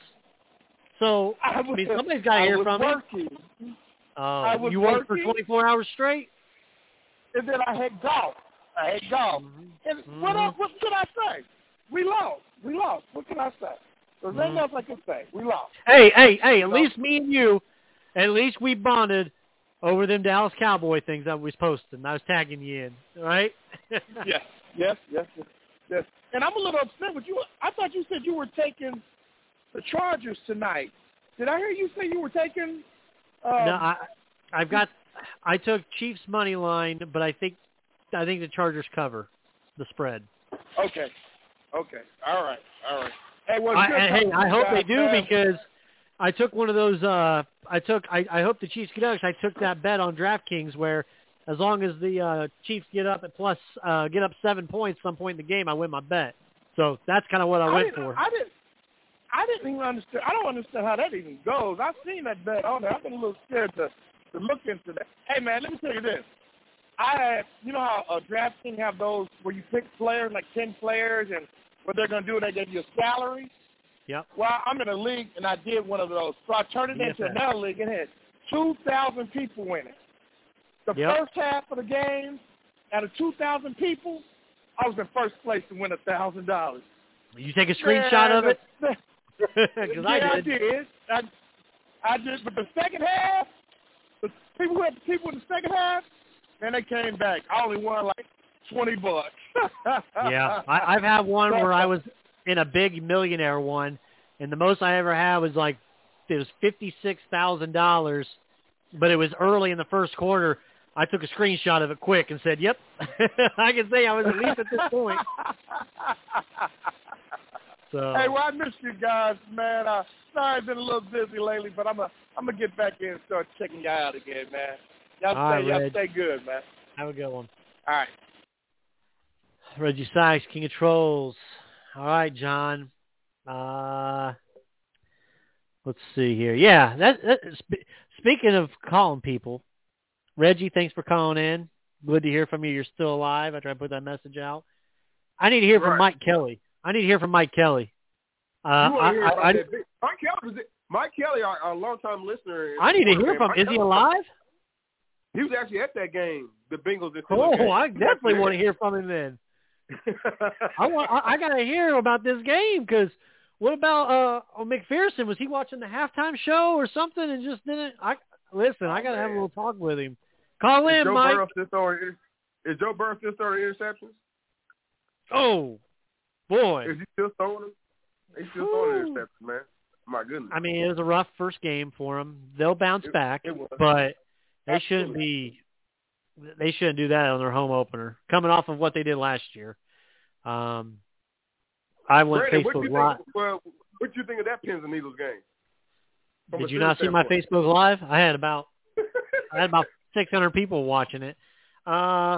B: So
D: I,
B: I
D: was,
B: mean, somebody's got to hear
D: I was
B: from
D: working,
B: him.
D: I
B: Uh,
D: was
B: you worked for
D: working.
B: twenty-four hours straight.
D: and then I had golf. I had golf.
B: Mm-hmm.
D: And
B: Mm-hmm.
D: what else? What could I say? We lost. We lost. What can I say? There's nothing
B: Mm-hmm.
D: else I can say. We lost.
B: Hey, hey, hey!
D: You
B: At
D: know?
B: least me and you, at least we bonded over them Dallas Cowboy things that we was posting. I was tagging you in, all right?
D: Yes, yes, yes, yes, yes. And I'm a little upset with you. I thought you said you were taking the Chargers tonight. Did I hear you say you were taking? Um,
B: No, I, I've got. I took Chiefs money line, but I think, I think the Chargers cover the spread.
D: Okay, okay, all right, all right. Hey, well,
B: I,
D: good
B: and, hey,
D: talking
B: I
D: to
B: hope
D: you
B: they
D: guys,
B: do
D: man.
B: because I took one of those. Uh, I took. I, I hope the Chiefs get up. 'Cause I took that bet on DraftKings where, as long as the uh, Chiefs get up at plus, uh, get up seven points some point in the game, I win my bet. So that's kind of what I,
D: I
B: went
D: didn't,
B: for.
D: I didn't. I didn't even understand. I don't understand how that even goes. I've seen that bet on there. I've been a little scared to, to look into that. Hey, man, let me tell you this. I had, you know how a DraftKings have those where you pick players, like ten players, and what they're going to do, they give you a salary?
B: Yep.
D: Well, I'm in a league, and I did one of those. So I turned it
B: D F S.
D: into another league and had two thousand people in it. The
B: Yep.
D: first half of the game, out of two thousand people, I was in first place to win one thousand dollars.
B: You take a screenshot of it? Because
D: yeah,
B: I
D: I
B: did.
D: did. I, I did. But the second half, the people who had the people in the second half, man, they came back. I only won like twenty bucks.
B: Yeah, I, I've had one where I was in a big millionaire one, and the most I ever had was like it was fifty six thousand dollars, but it was early in the first quarter. I took a screenshot of it quick and said, "Yep, I can say I was at least at this point." So.
D: Hey, well, I missed you guys, man. Uh, sorry, I've been a little busy lately, but I'm a, I'm gonna get back in and start checking you out again, man. Y'all
B: All
D: stay,
B: right,
D: y'all
B: Reg.
D: stay good, man.
B: Have a good one.
D: All right.
B: Reggie Sykes, King of Trolls. All right, John. Uh, let's see here. Yeah, that, that sp- speaking of calling people, Reggie, thanks for calling in. Good to hear from you. You're still alive. I tried to put that message out. I need to hear from
C: Right.
B: Mike Kelly. I need to hear from Mike Kelly. Uh,
C: you want to hear
B: I,
C: about
B: I,
C: that big, Mike Kelly, was- Mike Kelly, our, our longtime listener.
B: I need to hear
C: man,
B: from
C: Mike
B: him. Is he
C: Kelly-
B: alive?
C: He was actually at that game, the Bengals. and Steelers
B: Oh,
C: game.
B: I
C: He was
B: definitely
C: actually
B: want to hear from him then.
C: there.
B: I want. I, I got to hear about this game because what about uh oh, McPherson? Was he watching the halftime show or something and just didn't? I listen.
C: Oh,
B: I got to have a
C: man.
B: little talk with him. Call
C: Is
B: in,
C: Joe
B: Mike.
C: Burrow still throwing, is Joe Burrow still throwing interceptions?
B: Oh, boy.
C: Is he still throwing them? He's still throwing interceptions, man. My goodness.
B: I mean, it was a rough first game for him. They'll bounce
C: It-
B: back,
C: it was.
B: but they
C: Absolutely.
B: shouldn't be. They shouldn't do that on their home opener, coming off of what they did last year. Um, I went
C: Brandon, what
B: Facebook
C: you
B: Live.
C: think? Well, what you think of that Pins and Needles game? From
B: Did
C: a
B: you not see
C: Steelers
B: my
C: standpoint.
B: Facebook Live? I had about I had about six hundred people watching it. Uh,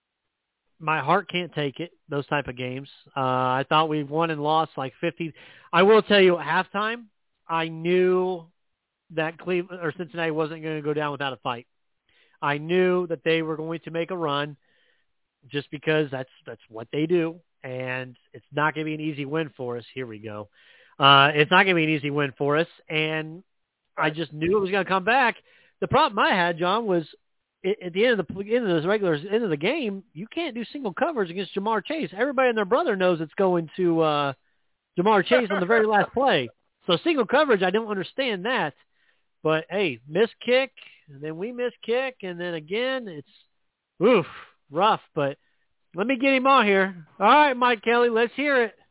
B: my heart can't take it. Those type of games. Uh, I thought we won and lost like fifty. I will tell you, at halftime, I knew that Cleveland or Cincinnati wasn't going to go down without a fight. I knew that they were going to make a run, just because that's that's what they do, and it's not going to be an easy win for us. Here we go. Uh, it's not going to be an easy win for us, and I just knew it was going to come back. The problem I had, John, was at at the end of the end of the regular end of the game, you can't do single coverage against Jamar Chase. Everybody and their brother knows it's going to uh, Jamar Chase on the very last play. So single coverage, I don't understand that. But hey, miss kick, and then we miss kick, and then again, it's oof rough. But let me get him on here. All right, Mike Kelly, let's hear it.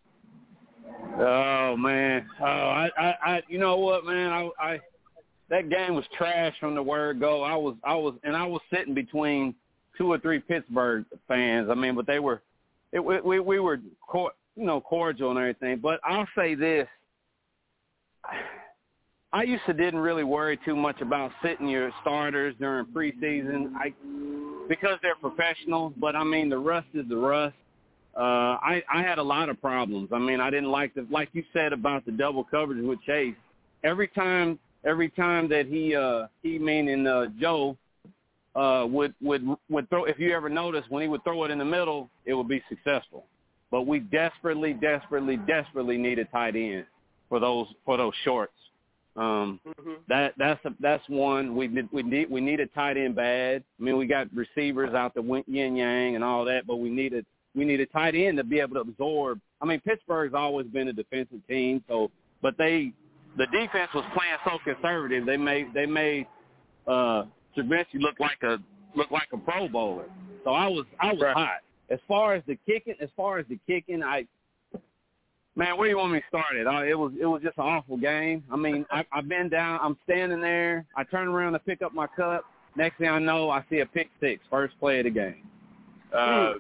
E: Oh man, oh I, I, I you know what, man, I, I, that game was trash from the word go. I was, I was, and I was sitting between two or three Pittsburgh fans. I mean, but they were, it, we, we were, you know, cordial and everything. But I'll say this: I used to didn't really worry too much about sitting your starters during preseason I, because they're professionals. But, I mean, the rust is the rust. Uh, I, I had a lot of problems. I mean, I didn't like the like you said about the double coverage with Chase. Every time every time that he, uh, he meaning uh, Joe, uh, would, would, would throw – if you ever noticed, when he would throw it in the middle, it would be successful. But we desperately, desperately, desperately need a tight end for those for those shorts. Um, mm-hmm. That that's a, that's one we need, we need we need a tight end bad. I mean, we got receivers out the yin yang and all that, but we need a we need a tight end to be able to absorb. I mean, Pittsburgh's always been a defensive team, so but they the defense was playing so conservative. They made they made uh, Trubisky look like a look like a Pro Bowler. So I was I was right. hot. As far as the kicking, as far as the kicking, I. Man, where do you want me started? Uh, it was it was just an awful game. I mean, I, I've been down. I'm standing there. I turn around to pick up my cup. Next thing I know, I see a pick six, first play of the game. Uh,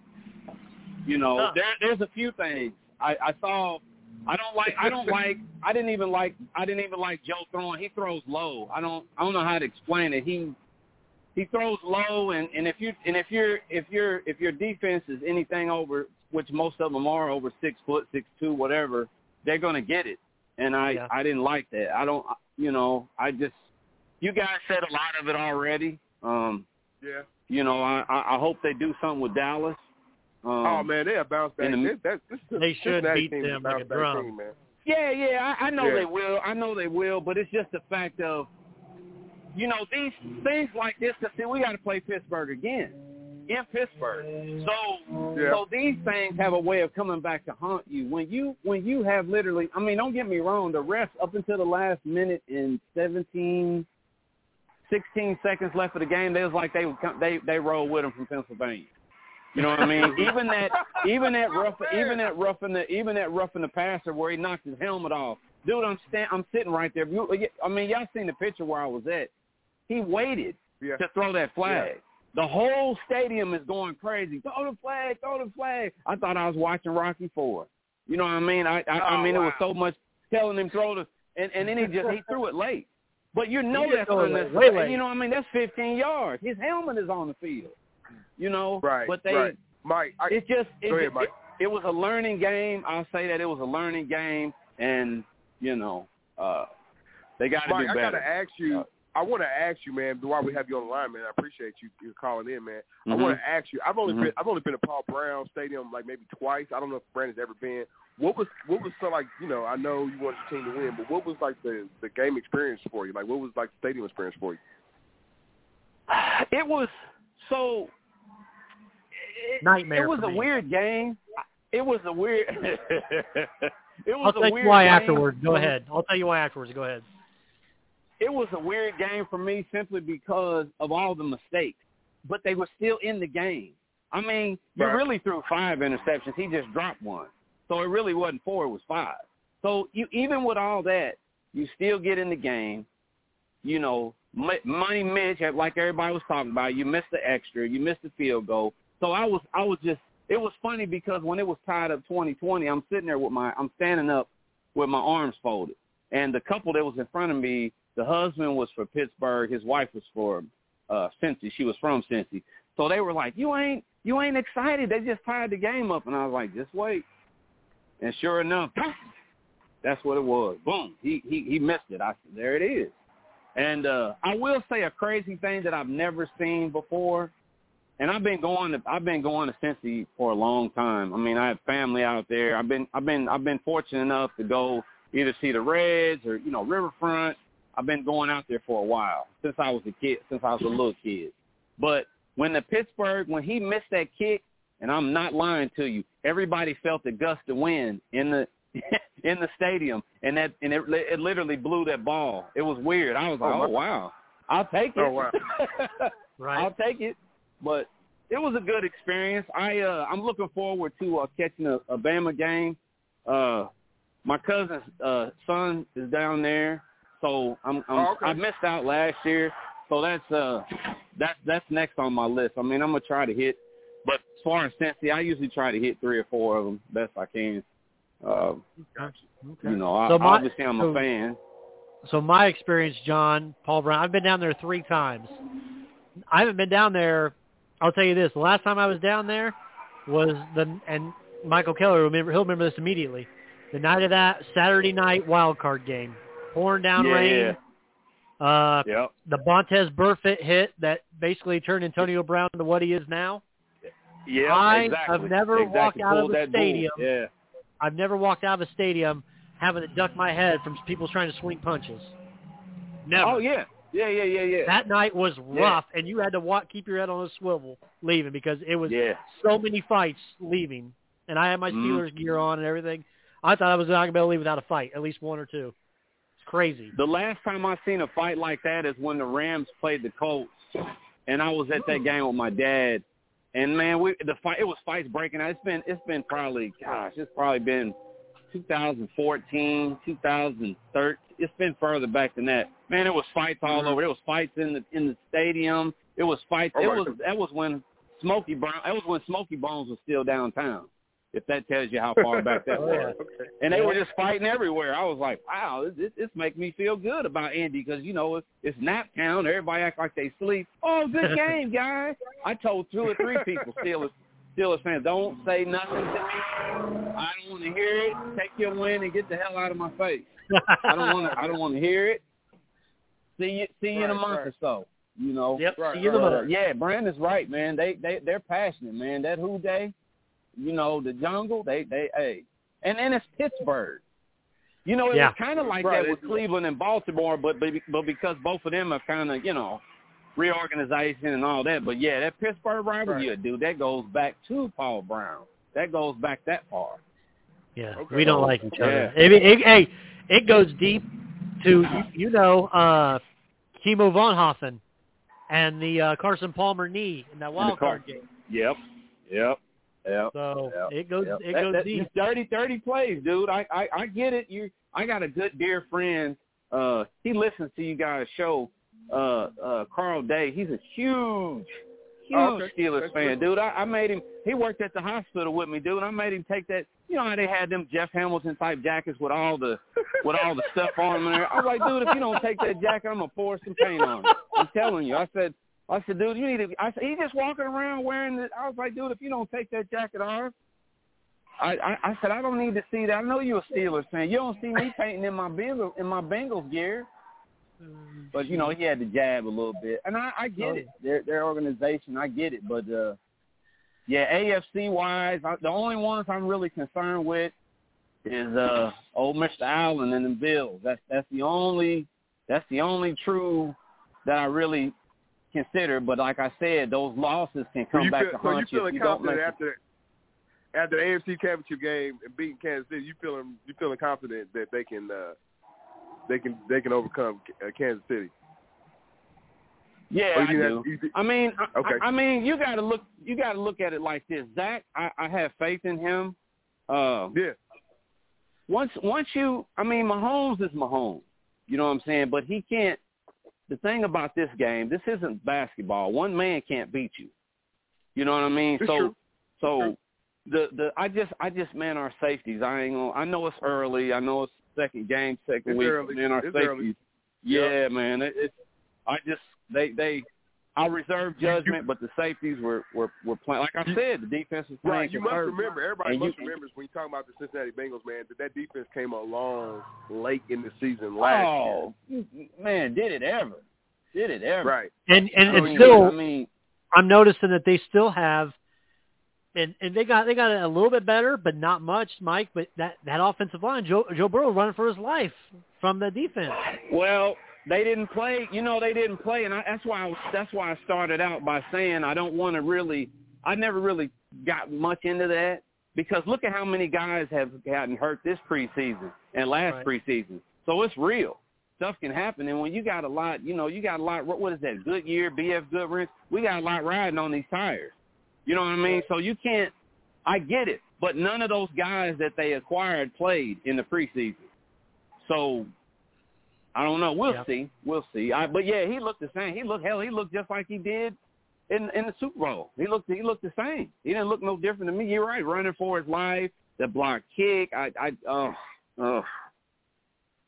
E: you know, there, there's a few things I, I saw. I don't like. I don't like. I didn't even like. I didn't even like Joe throwing. He throws low. I don't. I don't know how to explain it. He he throws low, and, and if you and if you're if you're if your defense is anything over, which most of them are over six foot, six two, whatever, they're gonna get it. And I, yeah. I didn't like that. I don't, you know, I just, you guys said a lot of it already. Um,
C: yeah.
E: You know, I, I hope they do something with Dallas. Um,
C: oh man, they'll bounce back.
E: The,
C: this, that, this,
B: they should beat them like a drum.
C: Team, man.
E: Yeah, yeah, I, I know
C: yeah.
E: they will. I know they will. But it's just the fact of, you know, these things like this. Cause see, we got to play Pittsburgh again. In Pittsburgh, so
C: yeah.
E: so these things have a way of coming back to haunt you. When you when you have literally, I mean, don't get me wrong, the refs up until the last minute and seventeen, sixteen seconds left of the game, they was like they they they rolled with them from Pennsylvania. You know what I mean? even that even that rough even that roughing the even that roughing the passer where he knocked his helmet off, dude. I'm stand, I'm sitting right there. I mean, y'all seen the picture where I was at. He waited
C: yeah.
E: to throw that flag.
C: Yeah.
E: The whole stadium is going crazy. Throw the flag, throw the flag. I thought I was watching Rocky Four. You know what I mean? I I,
C: oh,
E: I mean,
C: wow.
E: it was so much telling him throw the, and, and then he just he threw it late. But you know that's unnecessary. You know what I mean? That's fifteen yards. His helmet is on the field. You know,
C: right?
E: But they,
C: right. Mike, I,
E: it's just it,
C: go ahead, Mike.
E: It, it was a learning game. I'll say that it was a learning game, and you know, uh, they got to do better.
C: I got to ask you. Uh, I want to ask you, man, while we have you on the line, man, I appreciate you, you calling in, man. Mm-hmm. I want to ask you, I've only mm-hmm. been I've only been to Paul Brown Stadium like maybe twice. I don't know if Brandon's ever been. What was what was so like, you know, I know you wanted your team to win, but what was like the, the game experience for you? Like what was like the stadium experience for you?
E: It was so it,
B: nightmare.
E: It was
B: for
E: a
B: me.
E: weird game. It was a weird it was
B: I'll
E: a
B: tell
E: weird
B: you why
E: game.
B: afterwards. Go ahead. I'll tell you why afterwards. Go ahead.
E: It was a weird game for me simply because of all the mistakes, but they were still in the game. I mean, you
C: right.
E: really threw five interceptions. He just dropped one. So it really wasn't four, it was five. So you, even with all that, you still get in the game. You know, Money Mitch, like everybody was talking about, you missed the extra, you missed the field goal. So I was I was just, it was funny because when it was tied up twenty twenty, I'm sitting there with my, I'm standing up with my arms folded. And the couple that was in front of me, the husband was for Pittsburgh. His wife was for uh, Cincy. She was from Cincy. So they were like, you ain't you ain't excited. They just tied the game up. And I was like, just wait. And sure enough, that's what it was. Boom. He he, he missed it. I said, there it is. And uh, I will say a crazy thing that I've never seen before. And I've been going to I've been going to Cincy for a long time. I mean, I have family out there. I've been I've been I've been fortunate enough to go either see the Reds or, you know, Riverfront. I've been going out there for a while, since I was a kid, since I was a little kid. But when the Pittsburgh, when he missed that kick, and I'm not lying to you, everybody felt the gust of wind in the in the stadium, and that and it, it literally blew that ball. It was weird. I was like, oh, oh wow, I'll take it.
C: Oh, wow.
B: Right.
E: I'll take it. But it was a good experience. I uh, I'm looking forward to uh, catching a, a Bama game. Uh, my cousin's uh, son is down there. So I'm, I'm
C: oh, okay.
E: I missed out last year, so that's uh that's that's next on my list. I mean, I'm gonna try to hit, but as far as Cincy, I usually try to hit three or four of them best I can. Uh,
B: Okay.
E: You know, I,
B: so my,
E: obviously I'm
B: so,
E: a fan.
B: so my experience, John, Paul Brown, I've been down there three times. I haven't been down there. I'll tell you this: the last time I was down there was the and Michael Keller will remember. He'll remember this immediately. The night of that Saturday night wild card game, pouring down
E: yeah,
B: rain.
E: Yeah.
B: Uh,
E: yep.
B: The Montez Burfict hit that basically turned Antonio Brown to what he is now.
E: Yeah,
B: I
E: exactly.
B: have never
E: exactly.
B: walked out
E: Pulled
B: of a stadium.
E: Bull. Yeah.
B: I've never walked out of a stadium having to duck my head from people trying to swing punches. Never.
E: Oh yeah. Yeah, yeah, yeah, yeah.
B: That night was rough,
E: yeah.
B: and you had to walk, keep your head on a swivel leaving because it was
E: yeah.
B: so many fights leaving. And I had my Steelers
E: mm.
B: gear on and everything. I thought I was not going to be able to leave without a fight, at least one or two. It's crazy.
E: The last time I seen a fight like that is when the Rams played the Colts, and I was at that game with my dad. And man, we the fight it was fights breaking out. It's been it's been probably gosh, it's probably been two thousand fourteen, two thousand thirteen. It's been further back than that. Man, it was fights all
C: mm-hmm.
E: over. There was fights in the in the stadium. It was fights.
C: Oh,
E: it
C: right.
E: was that was when Smokey Brown. That was when Smokey Bones was still downtown. If that tells you how far back that
B: oh,
E: was.
B: yeah.
E: Okay. And they were just fighting everywhere. I was like, wow, this, this makes me feel good about Indy because, you know, it's, it's nap town. Everybody act like they sleep. Oh, good game, guys. I told two or three people, Steelers, Steelers fans, don't say nothing to me. I don't want to hear it. Take your win and get the hell out of my face. I don't want to. I don't want to hear it. See you. See you
C: right,
E: in a month
C: right.
E: or so. You know.
B: Yep.
C: Right,
B: see you in a
C: right,
B: month.
C: right.
E: Yeah, Brandon's right, man. They they they're passionate, man. That Who Day. You know, the jungle, they, they, hey. And then it's Pittsburgh. You know, it
B: yeah.
E: was kind of like
C: right.
E: that with Cleveland and Baltimore, but but because both of them are kind of, you know, reorganization and all that. But, yeah, that Pittsburgh rivalry,
C: right.
E: dude, that goes back to Paul Brown. That goes back that far.
B: Yeah,
C: okay.
B: we don't like each other.
E: Yeah.
B: It, it, hey, it goes deep to, you, you know, uh, Timo Vonhoffen and the uh, Carson Palmer knee in that wild
E: car-
B: card game.
E: Yep, yep. Yep.
B: So
E: yep.
B: it goes
E: yep.
B: it
E: that,
B: goes
E: that,
B: deep.
E: thirty, thirty plays, dude. I, I, I get it. You, I got a good dear friend. Uh, he listens to you guys' show. Uh, uh, Carl Day. He's a huge, huge
C: oh, okay.
E: Steelers
C: That's
E: fan,
C: good.
E: dude. I, I made him. He worked at the hospital with me, dude. I made him take that. You know how they had them Jeff Hamilton type jackets with all the, with all the stuff on them there. I was like, dude, if you don't take that jacket, I'm gonna pour some paint on it. I'm telling you. I said. I said, dude, you need to. I said, he's just walking around wearing it. I was like, dude, if you don't take that jacket off, I, I, I said, I don't need to see that. I know you're a Steelers fan. You don't see me painting in my Bengals in my Bengals gear. But you know, he had to jab a little bit, and I, I get it. Their their organization, I get it. But uh, yeah, A F C wise, I, the only ones I'm really concerned with is uh, old Mister Allen and the Bills. That's that's the only that's the only true that I really consider, but like I said, those losses can come
C: so
E: back
C: feel,
E: to haunt
C: so
E: you
C: you.
E: if you
C: Feeling
E: don't make
C: confident after after the A F C Championship game and beating Kansas City, you feeling you feeling confident that they can uh, they can they can overcome uh, Kansas City?
E: Yeah, I do.
C: Have, you,
E: I mean,
C: okay.
E: I, I mean, you got to look you got to look at it like this. Zach, I, I have faith in him. Uh,
C: yeah.
E: Once once you, I mean, Mahomes is Mahomes. You know what I'm saying? But he can't. The thing about this game, this isn't basketball. One man can't beat you. You know what I mean?
C: It's
E: so,
C: true.
E: so
C: true.
E: the the I just I just man our safeties. I ain't gonna. I know it's early. I know it's second game, second
C: it's
E: week.
C: Early.
E: Man, our
C: it's
E: safeties.
C: Early.
E: Yeah,
C: yep.
E: man. It, it's I just they they. I reserve judgment, you, but the safeties were were, were playing. Like I said, the defense was playing.
C: Right. You must remember. Everybody must
E: you,
C: remember when you talk about the Cincinnati Bengals, man, that that defense came along late in the season last
E: oh,
C: year.
E: Man, did it ever? Did it ever?
C: Right.
B: And and,
E: I
B: and
E: mean,
B: still,
E: I mean,
B: I'm noticing that they still have, and and they got they got it a little bit better, but not much, Mike. But that, that offensive line, Joe Joe Burrow running for his life from the defense.
E: Well, they didn't play. You know, they didn't play, and I, that's why I was, that's why I started out by saying I don't want to really. I never really got much into that because look at how many guys have gotten hurt this preseason and last
B: right.
E: preseason. So it's real. Stuff can happen, and when you got a lot, you know, you got a lot. What, what is that? Goodyear, B F Goodrich. We got a lot riding on these tires. You know what I mean? So you can't. I get it, but none of those guys that they acquired played in the preseason. So I don't know. We'll
B: yep.
E: see. We'll see. I, but yeah, he looked the same. He looked hell. He looked just like he did in in the Super Bowl. He looked he looked the same. He didn't look no different to me. You're right. Running for his life, the block kick. I I oh oh.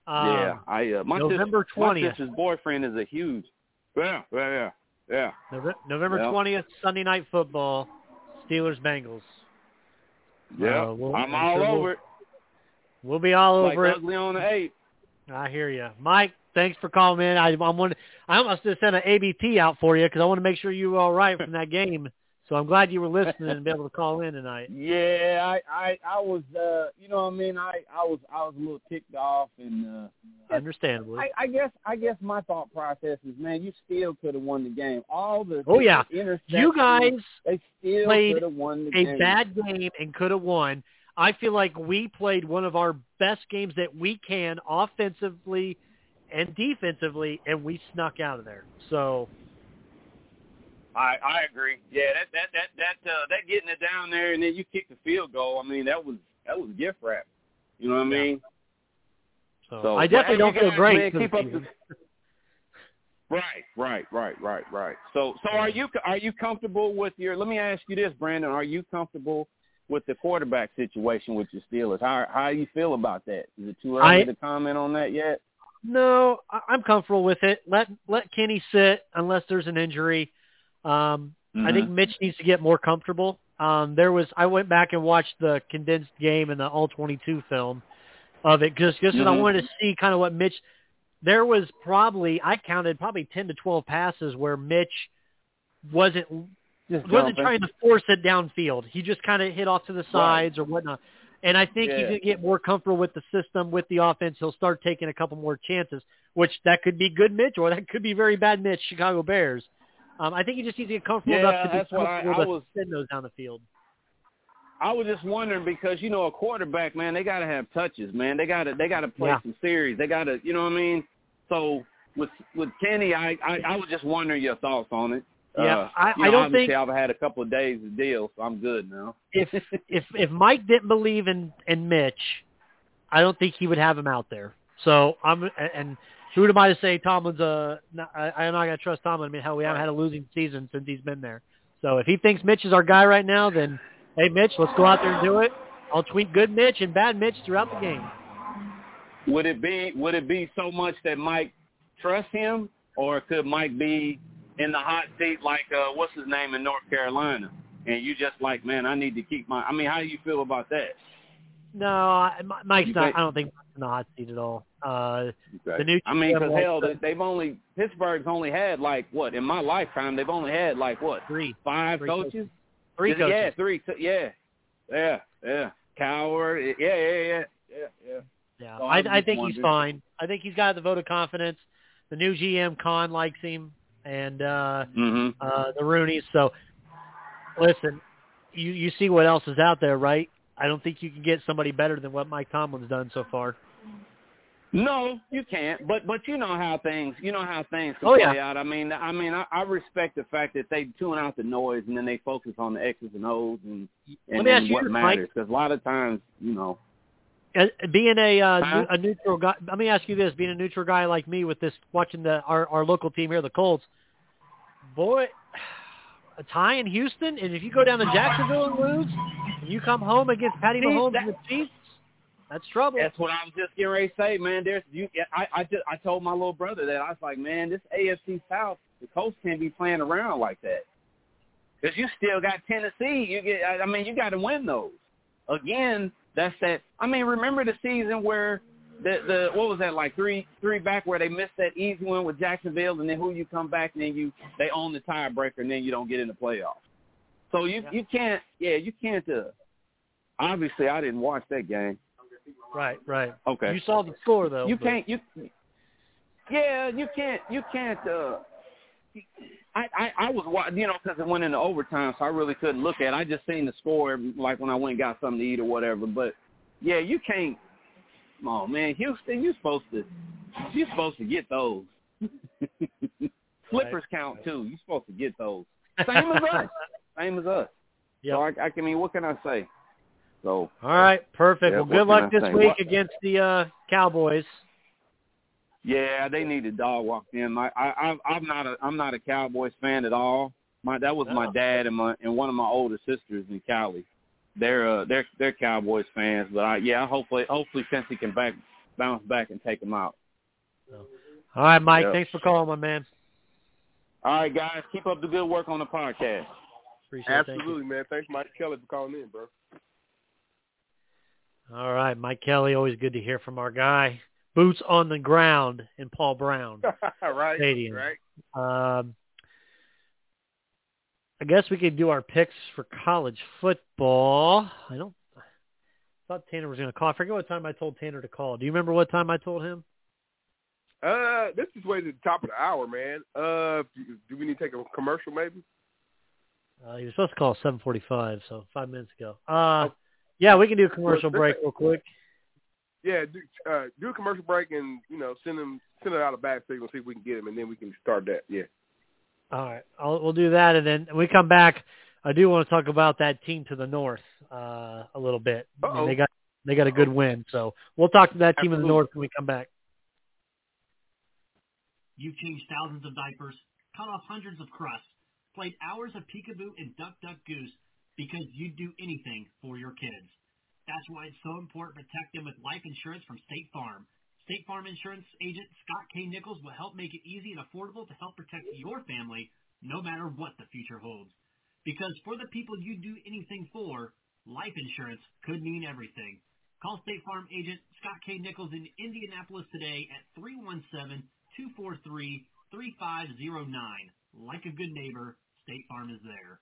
B: Um,
E: yeah, I uh, my
B: November
E: sister,
B: twentieth.
E: My sister's boyfriend is a huge. Yeah, yeah, yeah, yeah.
B: November
E: Yep.
B: twentieth, Sunday Night Football, Steelers Bengals.
E: Yeah,
B: uh, we'll,
E: I'm
B: I'm
E: all
B: sure
E: over
B: we'll,
E: it.
B: We'll be all
E: Like
B: over it.
E: ugly on the eight.
B: I hear you, Mike. Thanks for calling in. I, I'm one, I almost just sent an A B T out for you because I want to make sure you were all right from that game. So I'm glad you were listening and be able to call in tonight.
E: Yeah, I, I, I was, uh, you know what I mean? I, I was, I was a little ticked off, and uh,
B: understandably.
E: I, I guess, I guess my thought process is, man, you still could have won the game. All the,
B: oh yeah,
E: the
B: you guys
E: they still
B: played
E: could have won the
B: a
E: game.
B: bad game and could have won. I feel like we played one of our best games that we can offensively and defensively, and we snuck out of there. So.
E: I, I agree. Yeah, that that that that uh, that getting it down there and then you kick the field goal. I mean, that was that was gift wrap. You know what I mean?
B: So,
E: so
B: I definitely don't
E: guys,
B: feel great.
E: Man, keep up the... Right, right, right, right, right. So, so are you are you comfortable with your? Let me ask you this, Brandon. Are you comfortable with the quarterback situation with your Steelers? How how do you feel about that? Is it too early
B: I,
E: to comment on that yet?
B: No, I'm comfortable with it. Let let Kenny sit unless there's an injury. Um,
E: mm-hmm.
B: I think Mitch needs to get more comfortable. Um, there was I went back and watched the condensed game and the all twenty-two film of it just just
E: mm-hmm.
B: I wanted to see kind of what Mitch. There was probably I counted probably ten to twelve passes where Mitch wasn't
E: just
B: wasn't
E: jumping.
B: trying to force it downfield. He just kind of hit off to the sides right. or whatnot. And I think
E: yeah.
B: he's going to get more comfortable with the system, with the offense. He'll start taking a couple more chances, which that could be good Mitch or that could be very bad Mitch, Chicago Bears. Um, I think he just needs to get comfortable
E: yeah,
B: enough to be
E: that's what I, I
B: to
E: was,
B: send those down the field.
E: I was just wondering because, you know, a quarterback, man, they got to have touches, man. They got to they got to play
B: yeah.
E: some series. They got to, you know what I mean? So with with Kenny, I, I, I was just wondering your thoughts on it.
B: Yeah,
E: uh,
B: I,
E: you know,
B: I don't
E: obviously
B: think
E: I've had a couple of days to deal, so I'm good now.
B: if if if Mike didn't believe in, in Mitch, I don't think he would have him out there. So I'm and who am I to say Tomlin's a? I, I'm not gonna trust Tomlin. I mean, hell, we haven't had a losing season since he's been there. So if he thinks Mitch is our guy right now, then hey, Mitch, let's go out there and do it. I'll tweet good Mitch and bad Mitch throughout the game.
E: Would it be Would it be so much that Mike trusts him, or could Mike be in the hot seat like uh, what's his name in North Carolina, and you just like, man, I need to keep my. I mean, how do you feel about that?
B: No, Mike's
E: you
B: not.
E: think,
B: I don't think Mike's in the hot seat at all. Uh,
E: okay.
B: The new
E: I mean, because hell,
B: the,
E: they've only Pittsburgh's only had like what in my lifetime they've only had like what
B: three,
E: five
B: three
E: coaches,
B: coaches. three
E: Is,
B: coaches.
E: yeah, three, yeah, yeah, yeah, Coward, yeah, yeah, yeah, yeah, yeah.
B: Yeah,
E: so
B: I, I think
E: wondering.
B: he's fine. I think he's got the vote of confidence. The new G M Khan likes him, and uh,
E: mm-hmm.
B: uh, the Rooneys. So, listen, you you see what else is out there, right? I don't think you can get somebody better than what Mike Tomlin's done so far.
E: No, you can't. But but you know how things you know how things can
B: oh,
E: play
B: yeah.
E: out. I mean I mean I, I respect the fact that they tune out the noise and then they focus on the X's and O's and and,
B: Let me ask
E: and
B: you
E: what
B: this,
E: matters.
B: Mike.
E: Because a lot of times, you know,
B: Uh, being a uh,
E: huh?
B: a neutral guy, let me ask you this: being a neutral guy like me with this, watching the our, our local team here, the Colts, boy, a tie in Houston, and if you go down to Jacksonville and lose, and you come home against Patty
E: See,
B: Mahomes
E: that,
B: and the Chiefs, that's trouble.
E: That's what I was just getting ready to say, man. There's you. I I just I told my little brother that I was like, man, this A F C South, the Colts can't be playing around like that because you still got Tennessee. You get, I mean, you got to win those again. That's that. I mean, remember the season where the the what was that like three three back where they missed that easy one with Jacksonville, and then who you come back and then you they own the tiebreaker and then you don't get in the playoffs. So you
B: yeah.
E: you can't yeah you can't. Uh, obviously, I didn't watch that game.
B: Right, right.
E: Okay.
B: You saw the score though.
E: You
B: but...
E: can't you. Yeah, you can't you can't. Uh, I, I, I was, you know, because it went into overtime, so I really couldn't look at it. I just seen the score, like when I went and got something to eat or whatever. But, yeah, you can't. Come on, man. Houston, you're supposed to you're supposed to get those. Flippers
B: right.
E: count, too. You're supposed to get those. Same as us. Same as us.
B: Yep.
E: So, I, I mean, what can I say? So.
B: All right, perfect.
E: Yeah,
B: well, good luck this
E: say?
B: week
E: what?
B: against the uh, Cowboys.
E: Yeah, they need a dog walked in. I, I, I'm not a, I'm not a Cowboys fan at all. My that was
B: no.
E: my dad and my and one of my older sisters in Cali. They're uh, they're they're Cowboys fans, but I, yeah, hopefully hopefully Cincy can back bounce back and take them out.
B: All right, Mike.
C: Yep.
B: Thanks for calling, my man.
E: All right, guys. Keep up the good work on the podcast.
B: Appreciate it.
C: Absolutely, man. Thanks, Mike Kelly, for calling in, bro.
B: All right, Mike Kelly. Always good to hear from our guy. Boots on the ground in Paul Brown
C: right,
B: Stadium.
C: right.
B: Um, I guess we could do our picks for college football. I don't. I thought Tanner was going to call. I forget what time I told Tanner to call. Do you remember what time I told him?
C: Uh, this is way to the top of the hour, man. Uh, do, do we need to take a commercial, maybe?
B: Uh, he was supposed to call at seven forty-five, so five minutes ago. Uh, yeah, we can do a commercial break real quick.
C: Yeah, do, uh, do a commercial break and, you know, send them send it out a back signal, see if we can get them, and then we can start that. Yeah.
B: All right, I'll, we'll do that, and then when we come back, I do want to talk about that team to the north uh, a little bit. I mean, they got they got a good win, so we'll talk to that team
C: Absolutely.
B: in the north when we come back.
F: You've changed thousands of diapers, cut off hundreds of crusts, played hours of peekaboo and duck, duck, goose because you'd do anything for your kids. That's why it's so important to protect them with life insurance from State Farm. State Farm Insurance agent Scott K. Nichols will help make it easy and affordable to help protect your family no matter what the future holds. Because for the people you do anything for, life insurance could mean everything. Call State Farm agent Scott K. Nichols in Indianapolis today at three one seven, two four three, three five zero nine. Like a good neighbor, State Farm is there.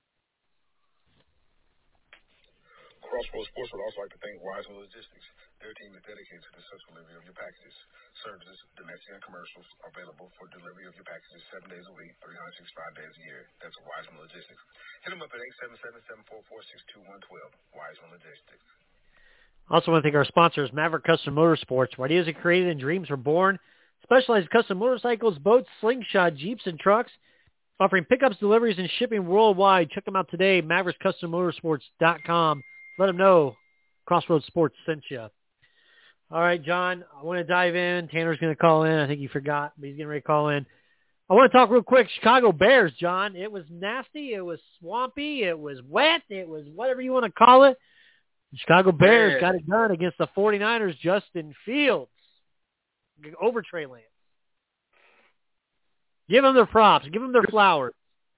G: Crossroads Sports would also like to thank Wiseman Logistics. Their team is dedicated to the successful delivery of your packages. Services, domestic and commercials, are available for delivery of your packages seven days a week, three hundred sixty-five days a year. That's Wiseman Logistics. Hit them up at eight seven seven, seven four four, six two one one. Wiseman Logistics.
B: Also want to thank our sponsors, Maverick Custom Motorsports, where ideas are created and dreams are born. Specialized custom motorcycles, boats, slingshot, Jeeps, and trucks. Offering pickups, deliveries, and shipping worldwide. Check them out today, mavericks custom motorsports dot com. Let them know Crossroads Sports sent you. All right, John, I want to dive in. Tanner's going to call in. I think he forgot, but he's getting ready to call in. I want to talk real quick. Chicago Bears, John. It was nasty. It was swampy. It was wet. It was whatever you want to call it. The Chicago Bears
C: Man.
B: got it done against the 49ers, Justin Fields, over Trey Lance. Give them their props. Give them their flowers.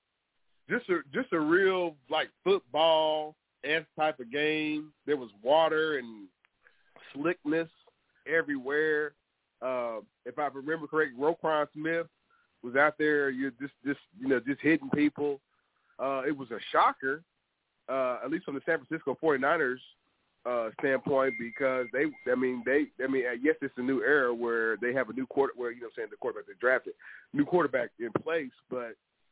C: Just a just a real like football-esque type of game. There was water and slickness everywhere. Uh, if I remember correctly, Roquan Smith was out there. You just just you know just hitting people. Uh, it was a shocker, uh, at least from the San Francisco 49ers uh, standpoint, because they, I mean, they, I mean, yes, it's a new era where they have a new quarter, where you know, what I'm saying the quarterback they drafted, new quarterback in place, but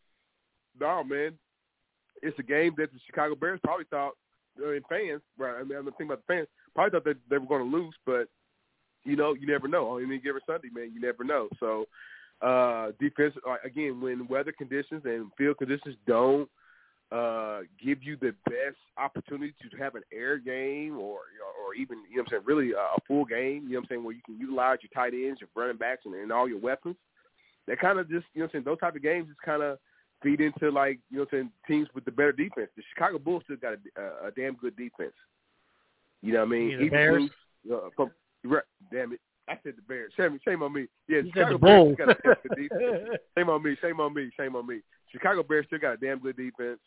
C: no, man, it's a game that the Chicago Bears probably thought, uh, and fans, right? I mean, I'm thinking about the fans, probably thought that they were going to lose, but you know, you never know. On any given Sunday, man, you never know. So, uh, defense, uh, again, when weather conditions and field conditions don't uh, give you the best opportunity to have an air game or, or even, you know what I'm saying, really a, a full game, you know what I'm saying, where you can utilize your tight ends, your running backs, and, and all your weapons, that kind of just, you know what I'm saying, those type of games just kind of feed into, like, you know what I'm saying, teams with the better defense. The Chicago Bulls still got a, a, a damn good defense. You know what I mean?
B: You mean the Bears?
C: Teams, uh, from, right, damn it. I said the Bears. Shame, shame on me. Yeah,
B: you
C: Chicago
B: said the
C: Bears
B: Bulls.
C: still got a damn good defense. Shame on me. Shame on me. Shame on me. Chicago Bears still got a damn good defense.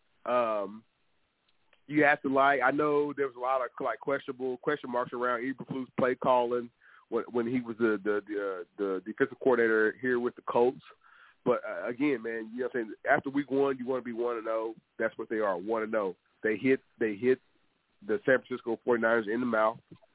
C: Um, you have to like. I know there was a lot of like questionable question marks around Eberflus play calling when when he was the the the, uh, the defensive coordinator here with the Colts. But uh, again, man, you know what I'm saying. After week one, you want to be one and zero. That's what they are, one and zero. They hit they hit the San Francisco 49ers in the mouth.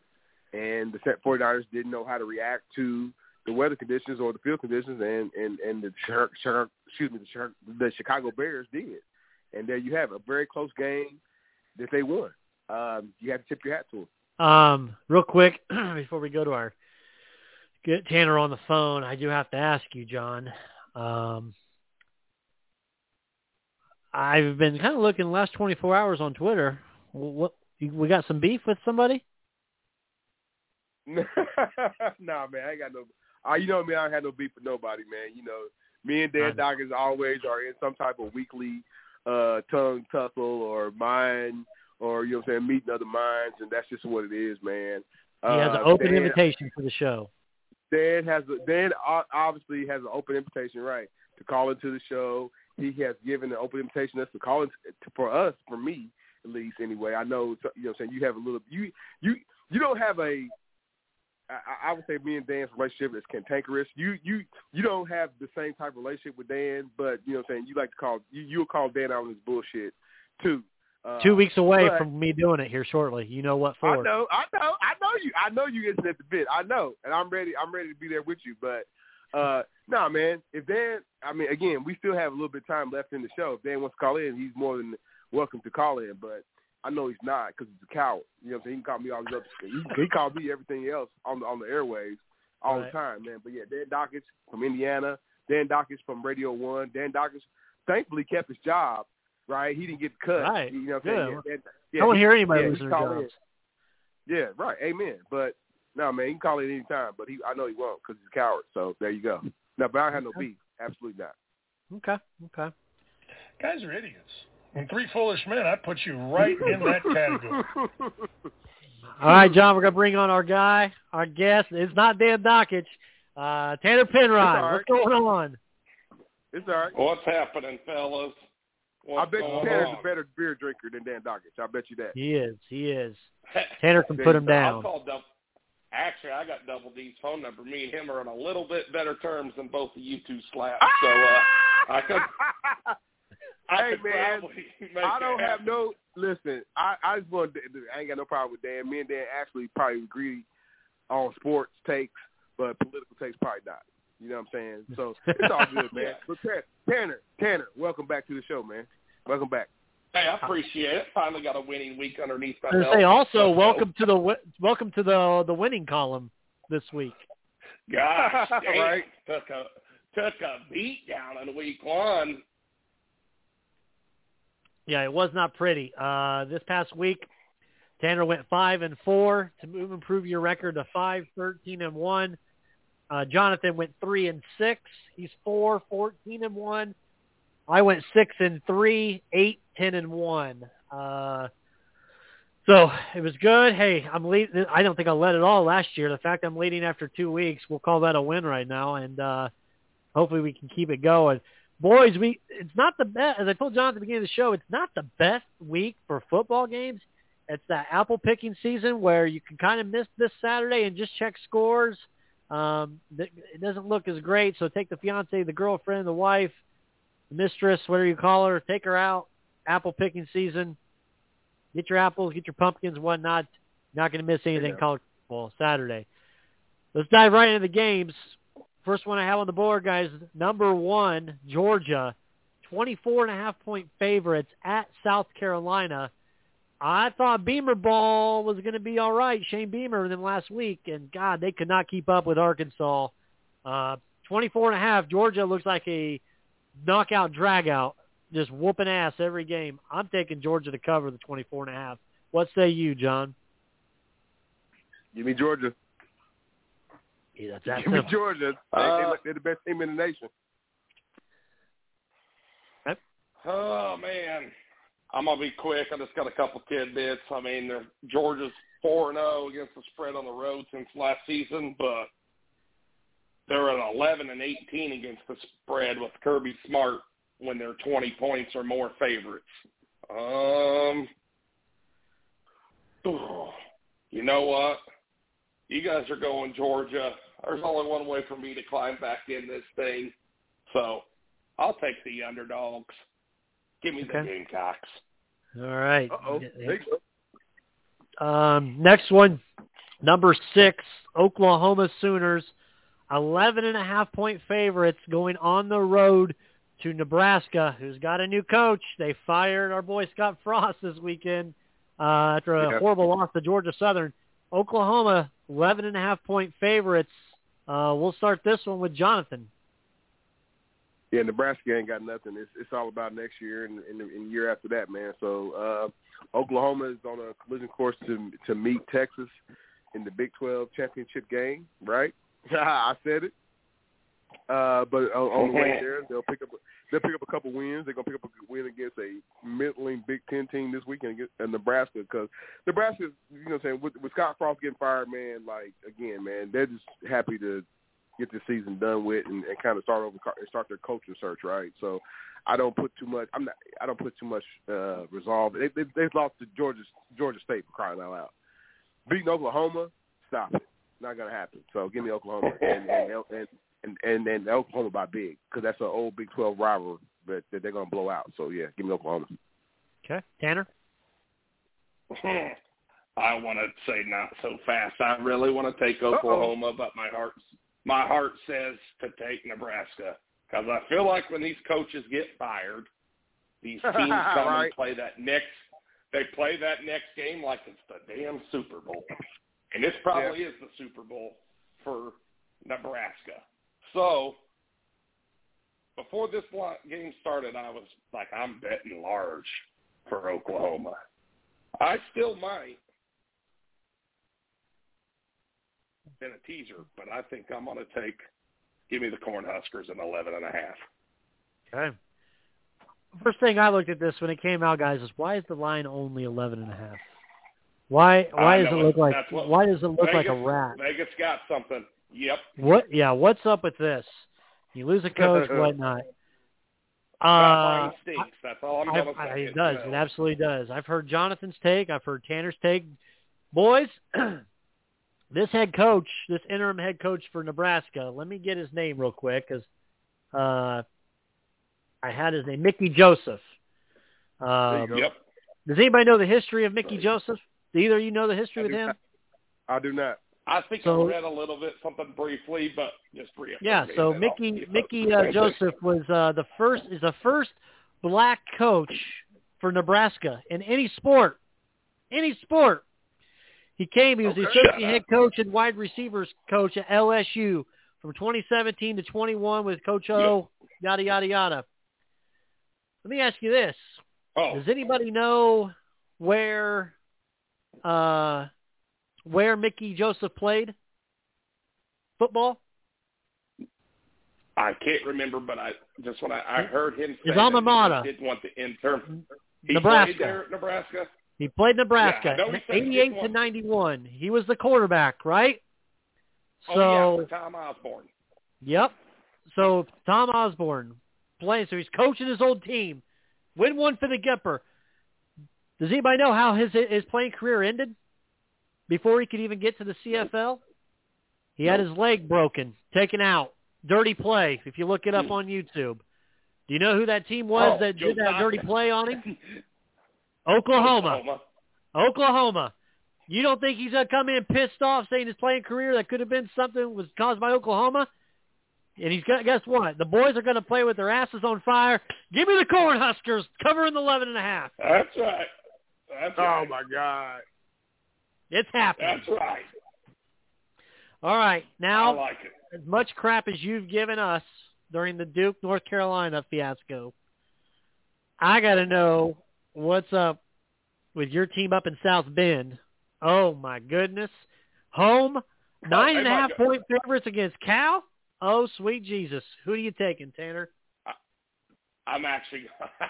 C: And the 49ers didn't know how to react to the weather conditions or the field conditions, and and and the excuse me the, the Chicago Bears did, and there you have it, a very close game that they won. Um, you have to tip your hat to them.
B: Um, real quick before we go to our get Tanner on the phone, I do have to ask you, John. Um, I've been kind of looking the last twenty-four hours on Twitter. What we got some beef with somebody?
C: Nah, man, I ain't got no. Uh, you know me, I don't have no beef with nobody, man. You know, me and Dan Dawkins always are in some type of weekly uh, tongue tussle or mind, or you know what I'm saying, meeting other minds, and that's just what it is, man.
B: He has an
C: Uh,
B: open
C: Dan,
B: invitation for the show.
C: Dan has a, Dan obviously has an open invitation, right, to call into the show. He has given an open invitation us to call in for us, for me at least. Anyway, I know, you know, what I'm saying, you have a little you you you don't have a. I, I would say me and Dan's relationship is cantankerous. You you you don't have the same type of relationship with Dan, but you know what I'm saying, you like to call you you'll call Dan out on his bullshit too. Uh,
B: Two weeks away
C: but,
B: from me doing it here shortly. You know what for?
C: I know, I know, I know you. I know you isn't at the bit. I know, and I'm ready. I'm ready to be there with you. But uh, no, nah, man. If Dan, I mean, again, we still have a little bit of time left in the show. If Dan wants to call in, he's more than welcome to call in. But I know he's not because he's a coward. You know what I'm saying? He can call me all these other He, he called me everything else on the on the airwaves all
B: right.
C: the time, man. But yeah, Dan Dockage from Indiana, Dan Dockage from Radio One. Dan Dockage thankfully kept his job. Right, he didn't get cut.
B: Right.
C: You know what I'm
B: yeah.
C: saying? Yeah, yeah,
B: I don't
C: he,
B: hear anybody
C: yeah,
B: losing their jobs.
C: In. Yeah, right. Amen. But no, man, he can call it any time. But he, I know he won't because he's a coward. So there you go. No, but I don't have no beef. Absolutely not.
B: Okay. Okay.
H: Guys are idiots. And three foolish men, I put you right in that category.
B: All right, John, we're gonna bring on our guy, our guest. It's not Dan Dockage. Uh, Tanner Penrod.
C: Right.
B: What's going on?
C: It's all right.
I: What's happening, fellas? What's
C: I bet you
I: going
C: Tanner's
I: on?
C: a better beer drinker than Dan Dockage. I bet you that.
B: He is. He is. Tanner can put him down.
I: I'll call double, actually, I got Double D's phone number. Me and him are on a little bit better terms than both of you two slaps. So uh, I could. I
C: Hey
I: could
C: man,
I: probably make
C: I don't
I: it
C: have
I: happen.
C: no. Listen, I I just want. To, I ain't got no problem with Dan. Me and Dan actually probably agree on sports takes, but political takes probably not. You know what I'm saying? So it's all good, man.
I: Yeah.
C: But Tanner, Tanner, welcome back to the show, man. Welcome back.
I: Hey, I appreciate it. Finally got a winning week underneath my
B: I was
I: belt.
B: gonna say also
I: Let's
B: welcome
I: go.
B: to the wi- welcome to the the winning column this week.
I: Gosh, damn,
C: Right.
I: took a took a beat down in week one.
B: Yeah, it was not pretty. Uh, this past week, Tanner went five and four to move improve your record to five, thirteen and one. Uh, Jonathan went three and six. He's four, fourteen and one. I went six and three, eight, ten and one. Uh, so it was good. Hey, I'm leading. I don't think I led at all last year. The fact I'm leading after two weeks, we'll call that a win right now, and uh, hopefully we can keep it going. Boys, we it's not the best. As I told John at the beginning of the show, it's not the best week for football games. It's that apple picking season where you can kind of miss this Saturday and just check scores. Um, it doesn't look as great, so take the fiance, the girlfriend, the wife, the mistress, whatever you call her, take her out. Apple picking season. Get your apples, get your pumpkins, whatnot. Not going to miss anything
C: Yeah.
B: college football Saturday. Let's dive right into the games. First one I have on the board, guys, number one, Georgia, twenty-four and a half point favorites at South Carolina. I thought Beamer ball was going to be all right, Shane Beamer, than last week, and, God, they could not keep up with Arkansas. Uh, twenty-four and a half, Georgia looks like a knockout dragout, just whooping ass every game. I'm taking Georgia to cover the twenty-four and a half. What say you, John?
C: Give me Georgia.
B: Yeah, that's that
C: Give me
B: simple.
C: Georgia. They,
I: Uh,
C: they, they're the best team in the nation.
I: Oh man, I'm gonna be quick. I just got a couple tidbits. I mean, they're, Georgia's four and zero against the spread on the road since last season, but they're at eleven and eighteen against the spread with Kirby Smart when they're twenty points or more favorites. Um, you know what? You guys are going Georgia. There's only one way for me to climb back in this thing, so I'll take the underdogs. Give me the
B: Okay.
I: Gamecocks.
B: All right.
C: Uh-oh. There you go.
B: Um, next one, number six, Oklahoma Sooners, eleven and a half point favorites going on the road to Nebraska, who's got a new coach. They fired our boy Scott Frost this weekend uh, after a
C: Yeah.
B: horrible loss to Georgia Southern. Oklahoma, eleven and a half point favorites. Uh, we'll start this one with Jonathan.
C: Yeah, Nebraska ain't got nothing. It's it's all about next year and, and, and the year after that, man. So uh, Oklahoma is on a collision course to to meet Texas in the Big twelve championship game, right? I said it. Uh, but on, on the way
I: Okay.
C: there, they'll pick up they'll pick up a couple wins. They're gonna pick up a win against a middling Big Ten team this weekend against uh, Nebraska, because Nebraska, you know, what I'm saying with, with Scott Frost getting fired, man. Like again, man, they're just happy to get this season done with and, and kind of start over and start their coaching search, right? So I don't put too much. I'm not. I don't put too much uh, resolve. They, they, they've lost to Georgia Georgia State, for crying out loud. Beating Oklahoma, stop it. Not gonna happen. So give me Oklahoma and and and and, and, and Oklahoma by big, because that's an old Big twelve rival that, that they're gonna blow out. So yeah, give me Oklahoma.
B: Okay, Tanner.
I: I want to say not so fast. I really want to take Oklahoma, Uh-oh. but my heart my heart says to take Nebraska, because I feel like when these coaches get fired, these teams come right. and play that next. They play that next game like it's the damn Super Bowl. And this probably yeah. is the Super Bowl for Nebraska. So before this game started, I was like, I'm betting large for Oklahoma. I still might in a teaser, but I think I'm going to take, give me the Cornhuskers at eleven and a half.
B: Okay. First thing I looked at this when it came out, guys, is why is the line only eleven and a half? Why why does it look like
I: what,
B: why does it look
I: Vegas,
B: like a rat?
I: Vegas got something. Yep.
B: What? Yeah. What's up with this? You lose a coach, whatnot.
I: That
B: Uh,
I: line stinks. That's all I'm going to say.
B: It does. It absolutely does. I've heard Jonathan's take. I've heard Tanner's take. Boys, this head coach, this interim head coach for Nebraska. Let me get his name real quick, because uh, I had his name, Mickey Joseph. Um,
I: yep.
B: Does anybody know the history of Mickey Joseph? Do either of you know the history with him?
C: Not. I do not.
I: I think
B: so,
I: I read a little bit, something briefly, but just briefly.
B: Yeah, so Mickey Mickey uh, Joseph was uh, the first is the first black coach for Nebraska in any sport, any sport. He came. He was
I: okay.
B: the associate head coach and wide receivers coach at L S U from twenty seventeen to twenty-one with Coach O. Yep. Yada yada yada. Let me ask you this:
I: oh.
B: Does anybody know where? Uh, Where Mickey Joseph played football?
I: I can't remember, but I just when I, I heard him say
B: his alma mater
I: didn't want the intern. He
B: Nebraska.
I: Played there at Nebraska.
B: He played Nebraska,
I: yeah,
B: eighty-eight to ninety-one. He was the quarterback, right? So,
I: oh yeah, for Tom Osborne.
B: Yep. So Tom Osborne playing. So he's coaching his old team. Win one for the Gipper. Does anybody know how his his playing career ended? Before he could even get to the C F L, he had his leg broken, taken out. Dirty play, if you look it up on YouTube. Do you know who that team was
I: oh,
B: that
I: Joe
B: did that
I: Johnson.
B: dirty play on him? Oklahoma.
I: Oklahoma.
B: Oklahoma. You don't think he's going to come in pissed off saying his playing career that could have been something was caused by Oklahoma? And he's got, guess what? The boys are going to play with their asses on fire. Give me the Cornhuskers, covering eleven and a half.
I: That's right. That's right.
C: Oh, my God.
B: It's happening.
I: That's right.
B: All right. Now,
I: I like it.
B: As much crap as you've given us during the Duke, North Carolina fiasco, I got to know what's up with your team up in South Bend. Oh, my goodness. Home, nine and a half point favorites against Cal? Oh, sweet Jesus. Who are you taking, Tanner?
I: I'm actually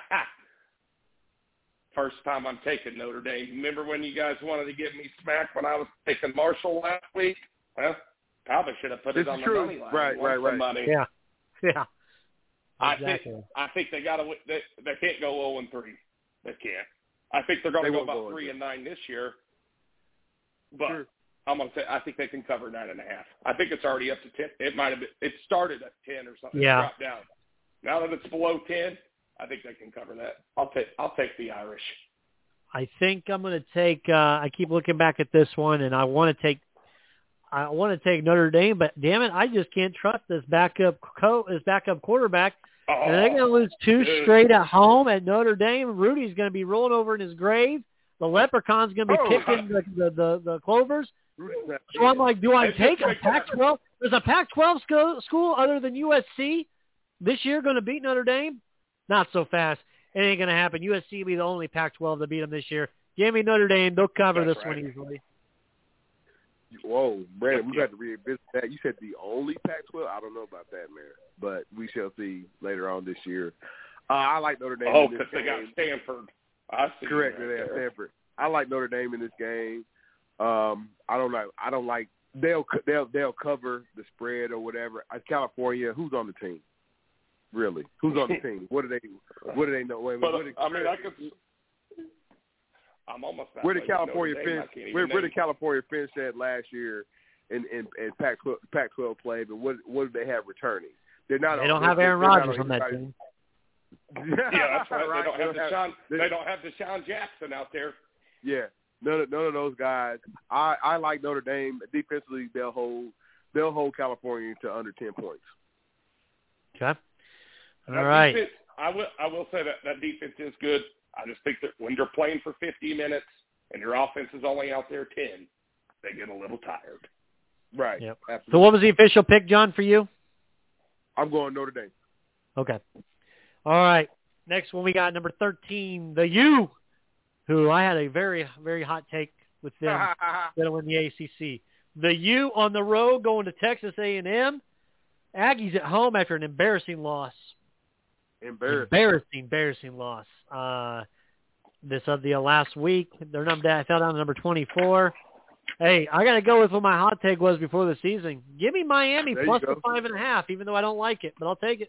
I: first time I'm taking Notre Dame. Remember when you guys wanted to give me smack when I was taking Marshall last week? Well, probably should have put
C: this
I: it on the
C: true.
I: money line.
C: Right, right, right.
I: Money.
B: Yeah, yeah.
I: I
B: exactly.
I: think I think they got to. They, they can't go zero and three. They can't. I think they're going to
C: they
I: go about
C: go
I: three and nine this year. But
C: sure.
I: I'm going to say I think they can cover nine and a half. I think it's already up to ten. It might have been. It started at ten or something.
B: Yeah.
I: It dropped down. Now that it's below ten, I think they can cover that. I'll take. I'll take the Irish.
B: I think I'm going to take. Uh, I keep looking back at this one, and I want to take. I want to take Notre Dame, but damn it, I just can't trust this backup co- this backup quarterback.
I: Oh,
B: and they're going to lose two
I: dude.
B: straight at home at Notre Dame. Rudy's going to be rolling over in his grave. The Leprechaun's going to be
C: Oh,
B: kicking the, the, the, the Clovers. So I'm like, do I take a Pac twelve? There's a Pac twelve sco- school other than U S C this year going to beat Notre Dame? Not so fast. It ain't going to happen. U S C will be the only Pac twelve to beat them this year. Give me Notre Dame. They'll cover
I: That's
B: this
I: right.
B: one easily.
C: Whoa, Brandon, we got to revisit that. You said the only Pac twelve? I don't know about that, man. But we shall see later on this year. Uh, I like Notre Dame.
I: Oh,
C: because
I: they got Stanford. I see.
C: Correct,
I: right
C: they have
I: there.
C: Stanford. I like Notre Dame in this game. Um, I don't like. I don't like. They'll they'll they'll cover the spread or whatever. Uh, California, who's on the team? Really, who's on the team? What do they? What do they know? Wait,
I: But,
C: what do,
I: I mean, I could. I'm almost.
C: Where did
I: halfway to
C: California
I: Notre Dame,
C: finish?
I: I can't even
C: Where, where
I: name
C: did California finish at last year in in, in Pac twelve play? But what what do they have returning? They're not.
B: They don't
C: they're,
B: have Aaron
C: they're
B: Rodgers
C: on
B: on that
C: anybody.
B: team.
I: Yeah, that's right.
C: Right.
I: They don't have Deshaun.
C: They-
I: They don't have Deshaun Jackson out there.
C: Yeah, none of none of those guys. I, I like Notre Dame defensively. They'll hold they'll hold California to under ten points.
B: Okay. All
I: That
B: right.
I: defense, I will. I will say that that defense is good. I just think that when you're playing for fifty minutes and your offense is only out there ten, they get a little tired.
C: Right.
B: Yep.
C: Absolutely.
B: So what was the official pick, John, for you?
C: I'm going Notre Dame.
B: Okay. All right. Next one we got number thirteen, the U, who I had a very, very hot take with them. That'll win the A C C. The U on the road going to Texas A and M. Aggies at home after an embarrassing loss.
C: Embarrassing.
B: Embarrassing, embarrassing loss. Uh, this of the last week, their number fell down to number twenty-four. Hey, I got to go with what my hot take was before the season. Give me Miami
C: There
B: plus
C: you
B: the
C: go.
B: five and a half, even though I don't like it, but I'll take it.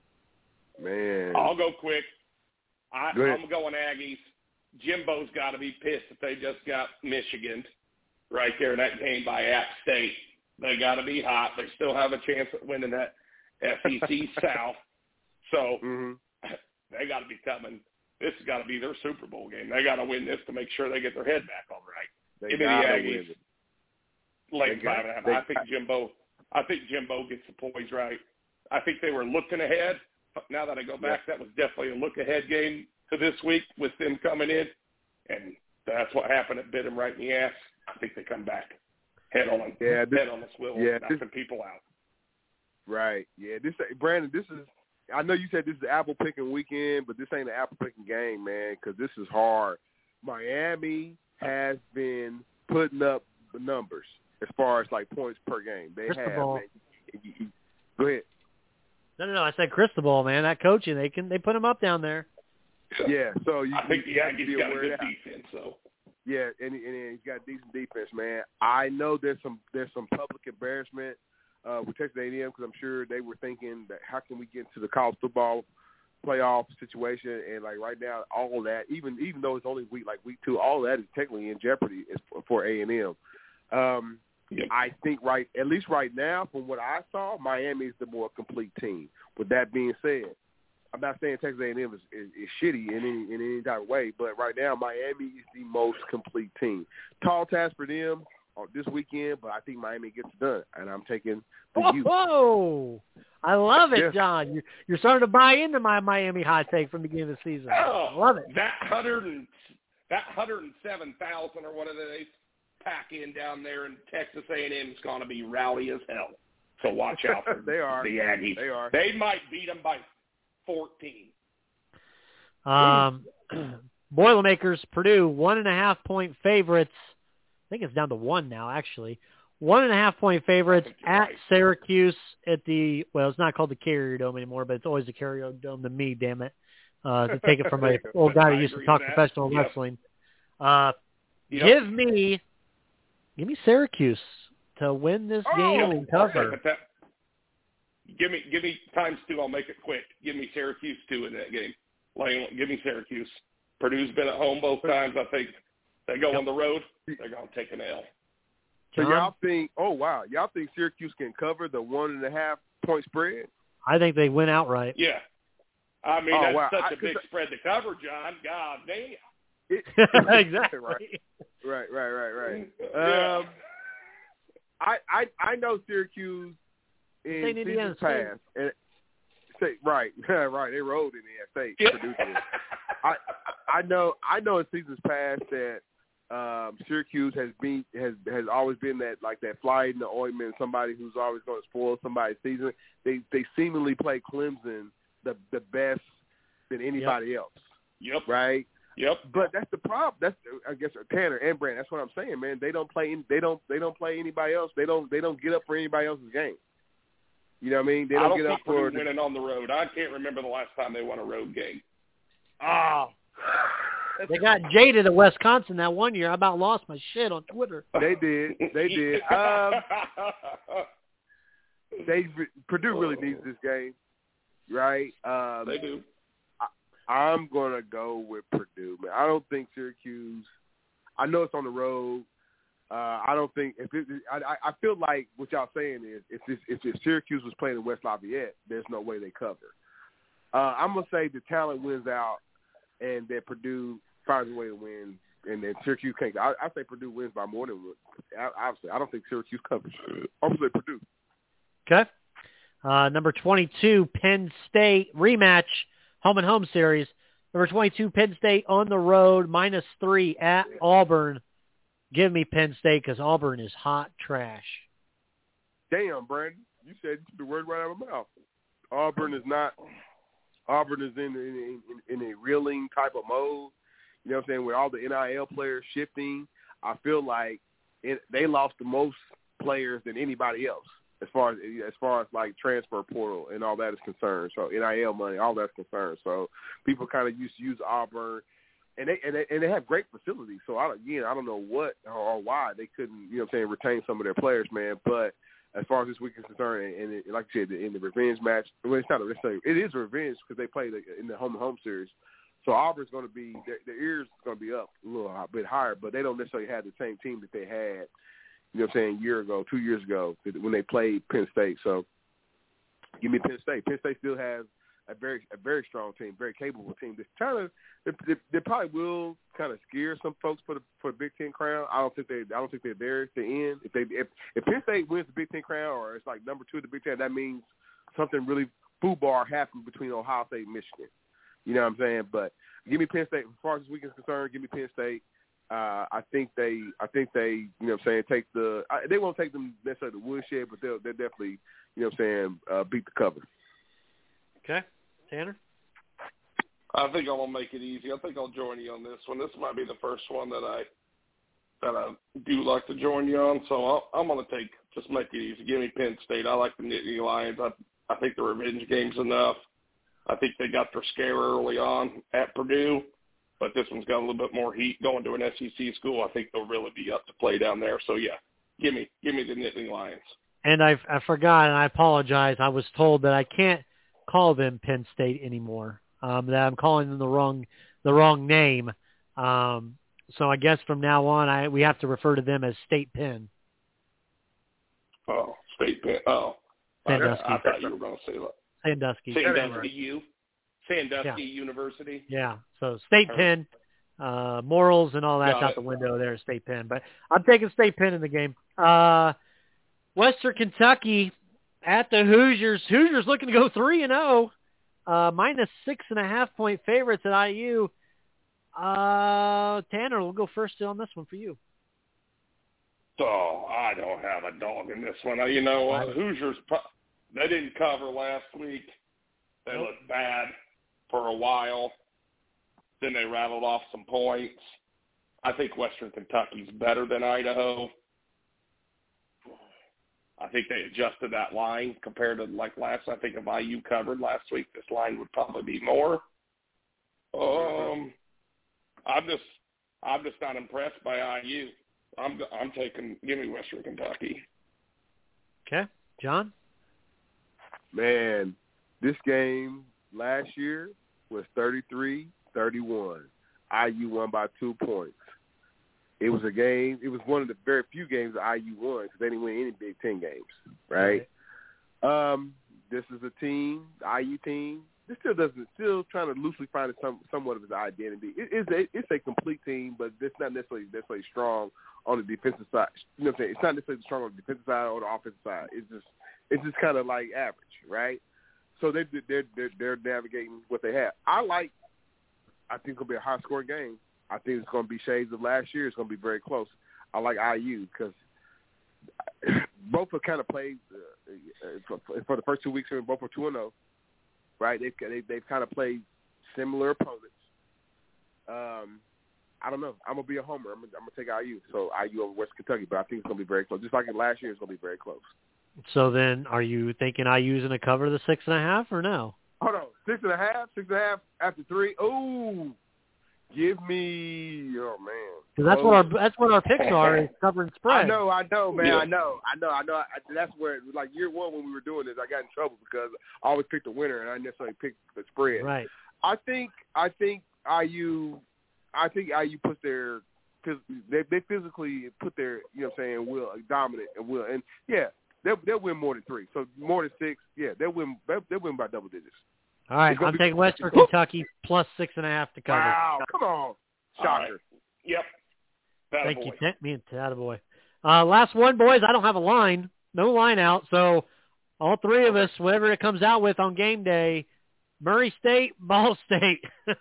C: Man.
I: I'll go quick. I,
C: Go ahead.
I: I'm going Aggies. Jimbo's got to be pissed that they just got Michigan right there in that game by App State. They got to be hot. They still have a chance at winning that S E C South. So
C: Mm-hmm.
I: they got to be coming. This has got to be their Super Bowl game. They got to win this to make sure they get their head back all right.
C: They
I: Give me the
C: gotta
I: Aggies.
C: win it.
I: Late
C: They got-
I: five and a half.
C: they
I: I think
C: got-
I: Jimbo. I think Jimbo gets the poise right. I think they were looking ahead. Now that I go back, that was definitely a look ahead game to this week with them coming in, and that's what happened. It bit them right in the ass. I think they come back head on
C: Yeah, this-
I: head on the swivel,
C: yeah,
I: knocking
C: this-
I: people out.
C: Right. Yeah. This Brandon. This is. I know you said this is the apple picking weekend, but this ain't an apple picking game, man. Because this is hard. Miami has been putting up the numbers as far as like points per game. They
B: Cristobal.
C: have. Man. Go ahead.
B: No, no, no. I said Cristobal, man. That coaching, they can they put him up down there.
C: Yeah. So you,
I: I think the
C: you have to be
I: Aggies got a
C: aware
I: good
C: of that.
I: defense, so.
C: Yeah, and, and he's got decent defense, man. I know there's some there's some public embarrassment uh, with Texas A and M because I'm sure they were thinking that how can we get into the college football playoff situation, and like right now, all of that, even even though it's only week like week two, all of that is technically in jeopardy for, for A and M. Um,
I: Yep.
C: I think right at least right now, from what I saw, Miami is the more complete team. With that being said, I'm not saying Texas A and M is, is, is shitty in any in any type of way, but right now Miami is the most complete team. Tall task for them on this weekend, but I think Miami gets it done, and I'm taking the
B: Whoa,
C: youth.
B: whoa. I love it,
C: Yeah.
B: John. You're, you're starting to buy into my Miami hot take from the beginning of the season.
I: Oh,
B: I love it.
I: That hundred and that hundred and seven thousand or whatever they pack in down there in Texas A and M is going to be rowdy as hell. So watch out for
C: They are.
I: the Aggies.
C: They are.
I: They might beat them by fourteen.
B: Um, Boilermakers, Purdue, one and a half point favorites. I think it's down to one now, actually. One and a half point favorites
I: I think you're
B: at
I: right.
B: Syracuse at the, well, it's not called the Carrier Dome anymore, but it's always the Carrier Dome to me, damn it. Uh, to take it from a old guy who
I: I
B: used to
I: agree
B: talk
I: with that.
B: professional
I: Yep.
B: wrestling. Uh,
I: Yep.
B: Give me, give me Syracuse to win this
C: Oh,
B: game and cover.
I: But that, give me give me times two. I'll make it quick. Give me Syracuse two in that game. Lane, give me Syracuse. Purdue's been at home both times. I think they go
B: Yep.
I: on the road. They're going to take an L.
C: So
B: John?
C: y'all think? Oh wow, y'all think Syracuse can cover the one and a half point spread?
B: I think they win outright.
I: Yeah. I mean,
C: Oh,
I: that's
C: wow.
I: such
C: I-
I: a big spread to cover, John. God damn.
C: It,
B: Exactly.
C: Right. Right, right, right, right.
I: Yeah.
C: Um, I, I I know Syracuse in
B: St. Indiana
C: seasons
B: State.
C: past. And, say, right, right. They rolled in the State.
I: Yeah.
C: Purdue did. I I know I know in seasons past that um, Syracuse has been has has always been that like that fly in the ointment, somebody who's always going to spoil somebody's season. They they seemingly play Clemson the the best than anybody else.
I: Yep.
C: Right?
I: Yep.
C: But that's the problem. That's I guess Tanner and Brand. That's what I'm saying, man. They don't play. They don't. They don't play anybody else. They don't. They don't get up for anybody else's game. You know what I mean? They don't,
I: I don't
C: get
I: think
C: up for
I: Purdue winning on the road. I can't remember the last time they won a road game.
C: Oh.
B: They got jaded at Wisconsin that one year. I about lost my shit on Twitter.
C: They did. They did. Um, they Purdue really needs this game, right? Um,
I: they do.
C: I, I'm gonna go with Purdue, man. I don't think Syracuse. I know it's on the road. Uh, I don't think if it, I, I feel like what y'all saying is if this, if this Syracuse was playing in West Lafayette, there's no way they cover. Uh, I'm gonna say the talent wins out, and that Purdue finds a way to win, and then Syracuse can't. I, I say Purdue wins by more than one. Obviously, I don't think Syracuse covers. I'm gonna say Purdue.
B: Okay. Uh, number twenty-two, Penn State rematch, home and home series. Number twenty-two, Penn State on the road, minus three at Auburn. Give me Penn State because Auburn is hot trash.
C: Damn, Brandon, you said the word right out of my mouth. Auburn is not. Auburn is in in, in in a reeling type of mode. You know what I'm saying? With all the N I L players shifting, I feel like it, they lost the most players than anybody else as far as as far as like transfer portal and all that is concerned. So N I L money, all that's concerned. So people kind of used to use Auburn. And they, and they and they have great facilities, so I again I don't know what or, or why they couldn't, you know what I'm saying, retain some of their players, man. But as far as this week is concerned, and, and it, like I said, in the revenge match, well, it's not a necessarily, it is revenge because they played in the home and home series. So Auburn's going to be their, their ears going to be up a little bit higher, but they don't necessarily have the same team that they had, you know what I'm saying, a year ago, two years ago when they played Penn State. So give me Penn State. Penn State still has a very a very strong team, very capable team. This kind of they, they, they probably will kind of scare some folks for the for the Big Ten crown. I don't think they I don't think they're there at the end. If they if, if Penn State wins the Big Ten crown or it's like number two of the Big Ten, that means something really foobar happened between Ohio State and Michigan. You know what I'm saying? But give me Penn State as far as this week is concerned. Give me Penn State. Uh, I think they I think they you know what I'm saying take the I, they won't take them necessarily the woodshed, but they'll they definitely you know what I'm saying uh, beat the cover.
B: Okay. Tanner?
I: I think I'm gonna make it easy. I think I'll join you on this one. This might be the first one that I that I do like to join you on. So I'll, I'm gonna take just make it easy. Give me Penn State. I like the Nittany Lions. I I think the revenge game's enough. I think they got their scare early on at Purdue, but this one's got a little bit more heat going to an S E C school. I think they'll really be up to play down there. So yeah, give me give me the Nittany Lions.
B: And I I forgot, and I apologize. I was told that I can't call them Penn State anymore. Um, that I'm calling them the wrong the wrong name. Um, so I guess from now on, I we have to refer to them as State Penn.
I: Oh, State Penn. Oh,
B: Sandusky.
I: I, I thought you were going to say that.
B: Sandusky.
I: Sandusky U. Sandusky
B: yeah.
I: University.
B: Yeah. So State Penn, uh, morals and all that's
I: Got
B: out
I: it.
B: the window there, State Penn. But I'm taking State Penn in the game. Uh, Western Kentucky at the Hoosiers. Hoosiers looking to go three and zero, uh, minus six and a half point favorites at I U. Uh, Tanner, we'll go first on this one for you.
I: Oh, I don't have a dog in this one. You know, uh, Hoosiers, they didn't cover last week. They
B: Nope.
I: looked bad for a while. Then they rattled off some points. I think Western Kentucky's better than Idaho. I think they adjusted that line compared to like last. I think if I U covered last week, this line would probably be more. Um, I'm just, I'm just not impressed by I U. I'm, I'm taking. Give me Western Kentucky.
B: Okay, John.
C: Man, this game last year was thirty-three thirty-one. I U won by two points. It was a game. It was one of the very few games that I U won because they didn't win any Big Ten games, right? right. Um, this is a team, the I U team. This still doesn't still trying to loosely find some somewhat of its identity. It, it's a it's a complete team, but it's not necessarily necessarily strong on the defensive side. You know what I'm saying? It's not necessarily strong on the defensive side or the offensive side. It's just it's just kind of like average, right? So they they're they're they're navigating what they have. I like. I think it'll be a high scoring game. I think it's going to be shades of last year. It's going to be very close. I like I U because both have kind of played uh, for, for the first two weeks. Both are two and zero, right? They've they, they've kind of played similar opponents, Um, I don't know. I'm gonna be a homer. I'm gonna, I'm gonna take I U. So I U over West Kentucky, but I think it's gonna be very close. Just like in last year, it's gonna be very close.
B: So then, are you thinking I U's going to cover the six and a half or no?
C: Hold on, six and a half, six and a half after three. Oh, give me, oh man.
B: Because that's
C: oh.
B: what our that's what our picks are, is covering spread.
C: I know, I know, man,
I: Yeah.
C: I know, I know, I know. I, that's where, like year one when we were doing this, I got in trouble because I always picked the winner and I necessarily picked the spread.
B: Right.
C: I think, I think I U, I think I U puts their, because they they physically put their, you know what I'm saying, will dominant and will, and yeah. They'll, they'll win more than three. So more than six, yeah, they'll win. They'll, they'll win by double digits.
B: All right, I'm be, taking Western Kentucky plus six and a half to cover.
C: Wow, come on, shocker.
I: Right. Yep. That
B: Thank
I: boy.
B: you, Tent. Me and Attaboy. Uh, last one, boys. I don't have a line, no line out. So all three of us, whatever it comes out with on game day, Murray State, Ball State.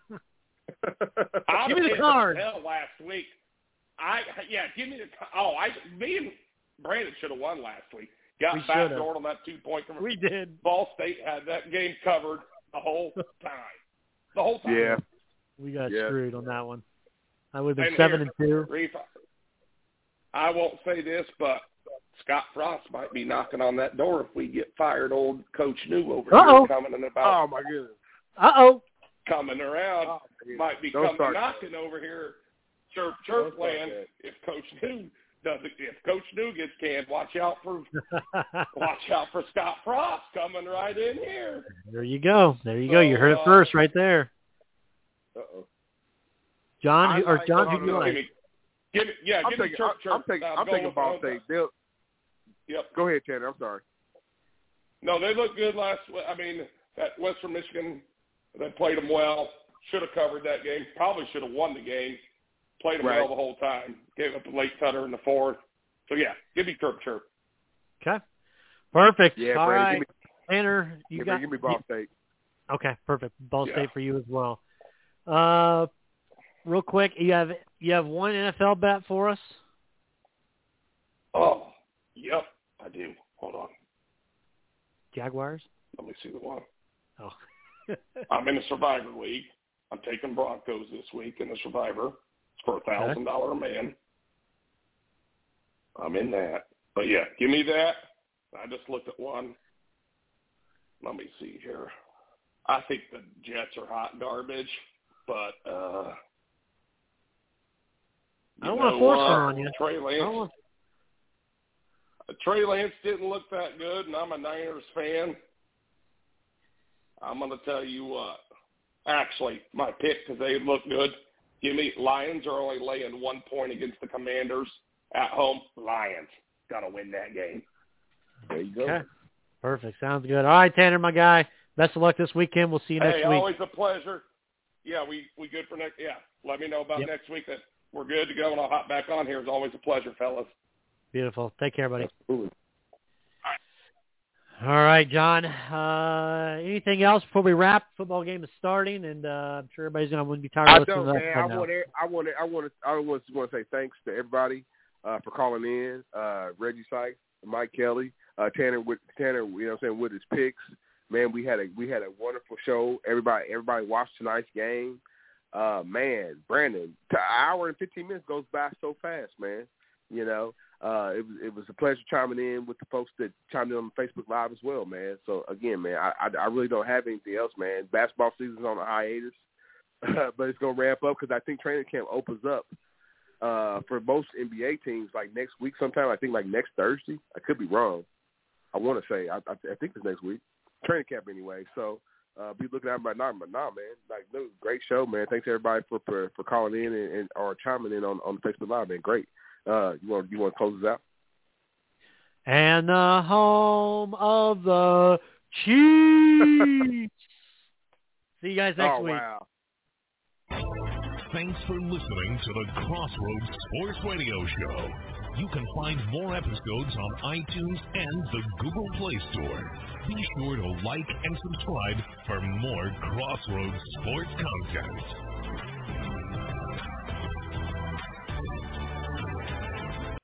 I: I
B: Give me the card.
I: Hell last week. I yeah, give me the. Oh, I me and Brandon should have won last week. Got backdoored on that two-point conversion.
B: We did.
I: Ball State had that game covered the whole time. The whole time.
C: Yeah.
B: We got
C: yeah.
B: screwed on that one. I would have been
I: and
B: seven
I: here,
B: and two.
I: Reef, I won't say this, but Scott Frost might be knocking on that door if we get fired. Old Coach New over
B: Uh-oh.
I: here coming in about.
C: Oh my goodness.
B: Uh oh.
I: Coming around
C: Oh,
I: might be
C: Don't
I: coming knocking over here. Chirp chirp land. If Coach New doesn't, if Coach New gets canned, watch out for watch out for Scott Frost coming right in here.
B: There you go. There you
I: so,
B: go. You heard it
I: uh,
B: first right there.
C: Uh oh.
B: John,
C: I
B: or
C: like-
B: John,
C: oh,
B: who do you
C: no,
B: like?
I: Give me, give me, yeah,
C: I'm
I: give
C: taking,
I: me chirp
C: I'm,
I: chirp.
C: I'm taking,
I: I'm
C: I'm
I: going
C: taking
I: with
C: Ball
I: my-
C: State. They'll,
I: Yep.
C: go ahead, Tanner. I'm sorry.
I: No, they looked good last. I mean, that Western Michigan, they played them well. Should have covered that game. Probably should have won the game. Played them
C: Right.
I: well the whole time. Gave up a late cutter in the fourth. So yeah, give me chirp chirp.
B: Okay. Perfect.
C: Yeah,
B: All
C: Brady,
B: right.
C: give me,
B: Tanner, you
C: give,
B: got
C: me, give me Ball State.
B: Okay, perfect. Ball
I: Yeah.
B: State for you as well. Uh, real quick, you have you have one N F L bet for us?
I: Oh, yep, I do. Hold on.
B: Jaguars?
I: Let me see the one.
B: Oh.
I: I'm in the Survivor League. I'm taking Broncos this week in the Survivor. It's for a thousand dollar a man. I'm in that. But yeah, give me that. I just looked at one. Let me see here. I think the Jets are hot garbage, but uh
B: I don't want to force one on you.
I: Trey
B: I don't
I: Lance.
B: want-
I: Trey Lance didn't look that good, and I'm a Niners fan. I'm going to tell you what. Actually, my pick, because they look good, give me Lions are only laying one point against the Commanders at home. Lions got to win that game.
C: There you go.
B: Okay. Perfect. Sounds good. All right, Tanner, my guy. Best of luck this weekend. We'll see you next
I: hey,
B: week.
I: always a pleasure. Yeah, we, we good for next. Yeah, let me know about
B: Yep.
I: next week that we're good to go, and I'll hop back on here. It's always a pleasure, fellas.
B: Beautiful. Take care, buddy.
C: Absolutely.
B: All right, John. Uh, anything else before we wrap? Football game is starting, and uh, I'm sure everybody's going to be tired
C: I
B: of listening
C: don't,
B: to
C: man.
B: that.
C: I
B: now.
C: want, to, I want, to, I want, to, I want to, want to say thanks to everybody uh, for calling in. Uh, Reggie Sykes, Mike Kelly, uh, Tanner, with Tanner, you know, what I'm saying, with his picks. Man, we had a we had a wonderful show. Everybody, everybody watched tonight's game. Uh, man, Brandon, an hour and fifteen minutes goes by so fast, man. You know, uh, it was it was a pleasure chiming in with the folks that chimed in on Facebook Live as well, man. So again, man, I I, I really don't have anything else, man. Basketball season's on a hiatus, but it's gonna ramp up because I think training camp opens up uh, for most N B A teams like next week sometime. I think like next Thursday. I could be wrong. I want to say I, I, I think it's next week. Training camp anyway. So uh, be looking out by now, but nah, man. Like, no, great show, man. Thanks everybody for for, for calling in and, and or chiming in on on the Facebook Live, man. Great. Uh, you want you want to close this out?
B: And the home of the Chiefs. See you guys next
C: oh,
B: week.
C: Wow.
A: Thanks for listening to the Crossroads Sports Radio Show. You can find more episodes on iTunes and the Google Play Store. Be sure to like and subscribe for more Crossroads sports content.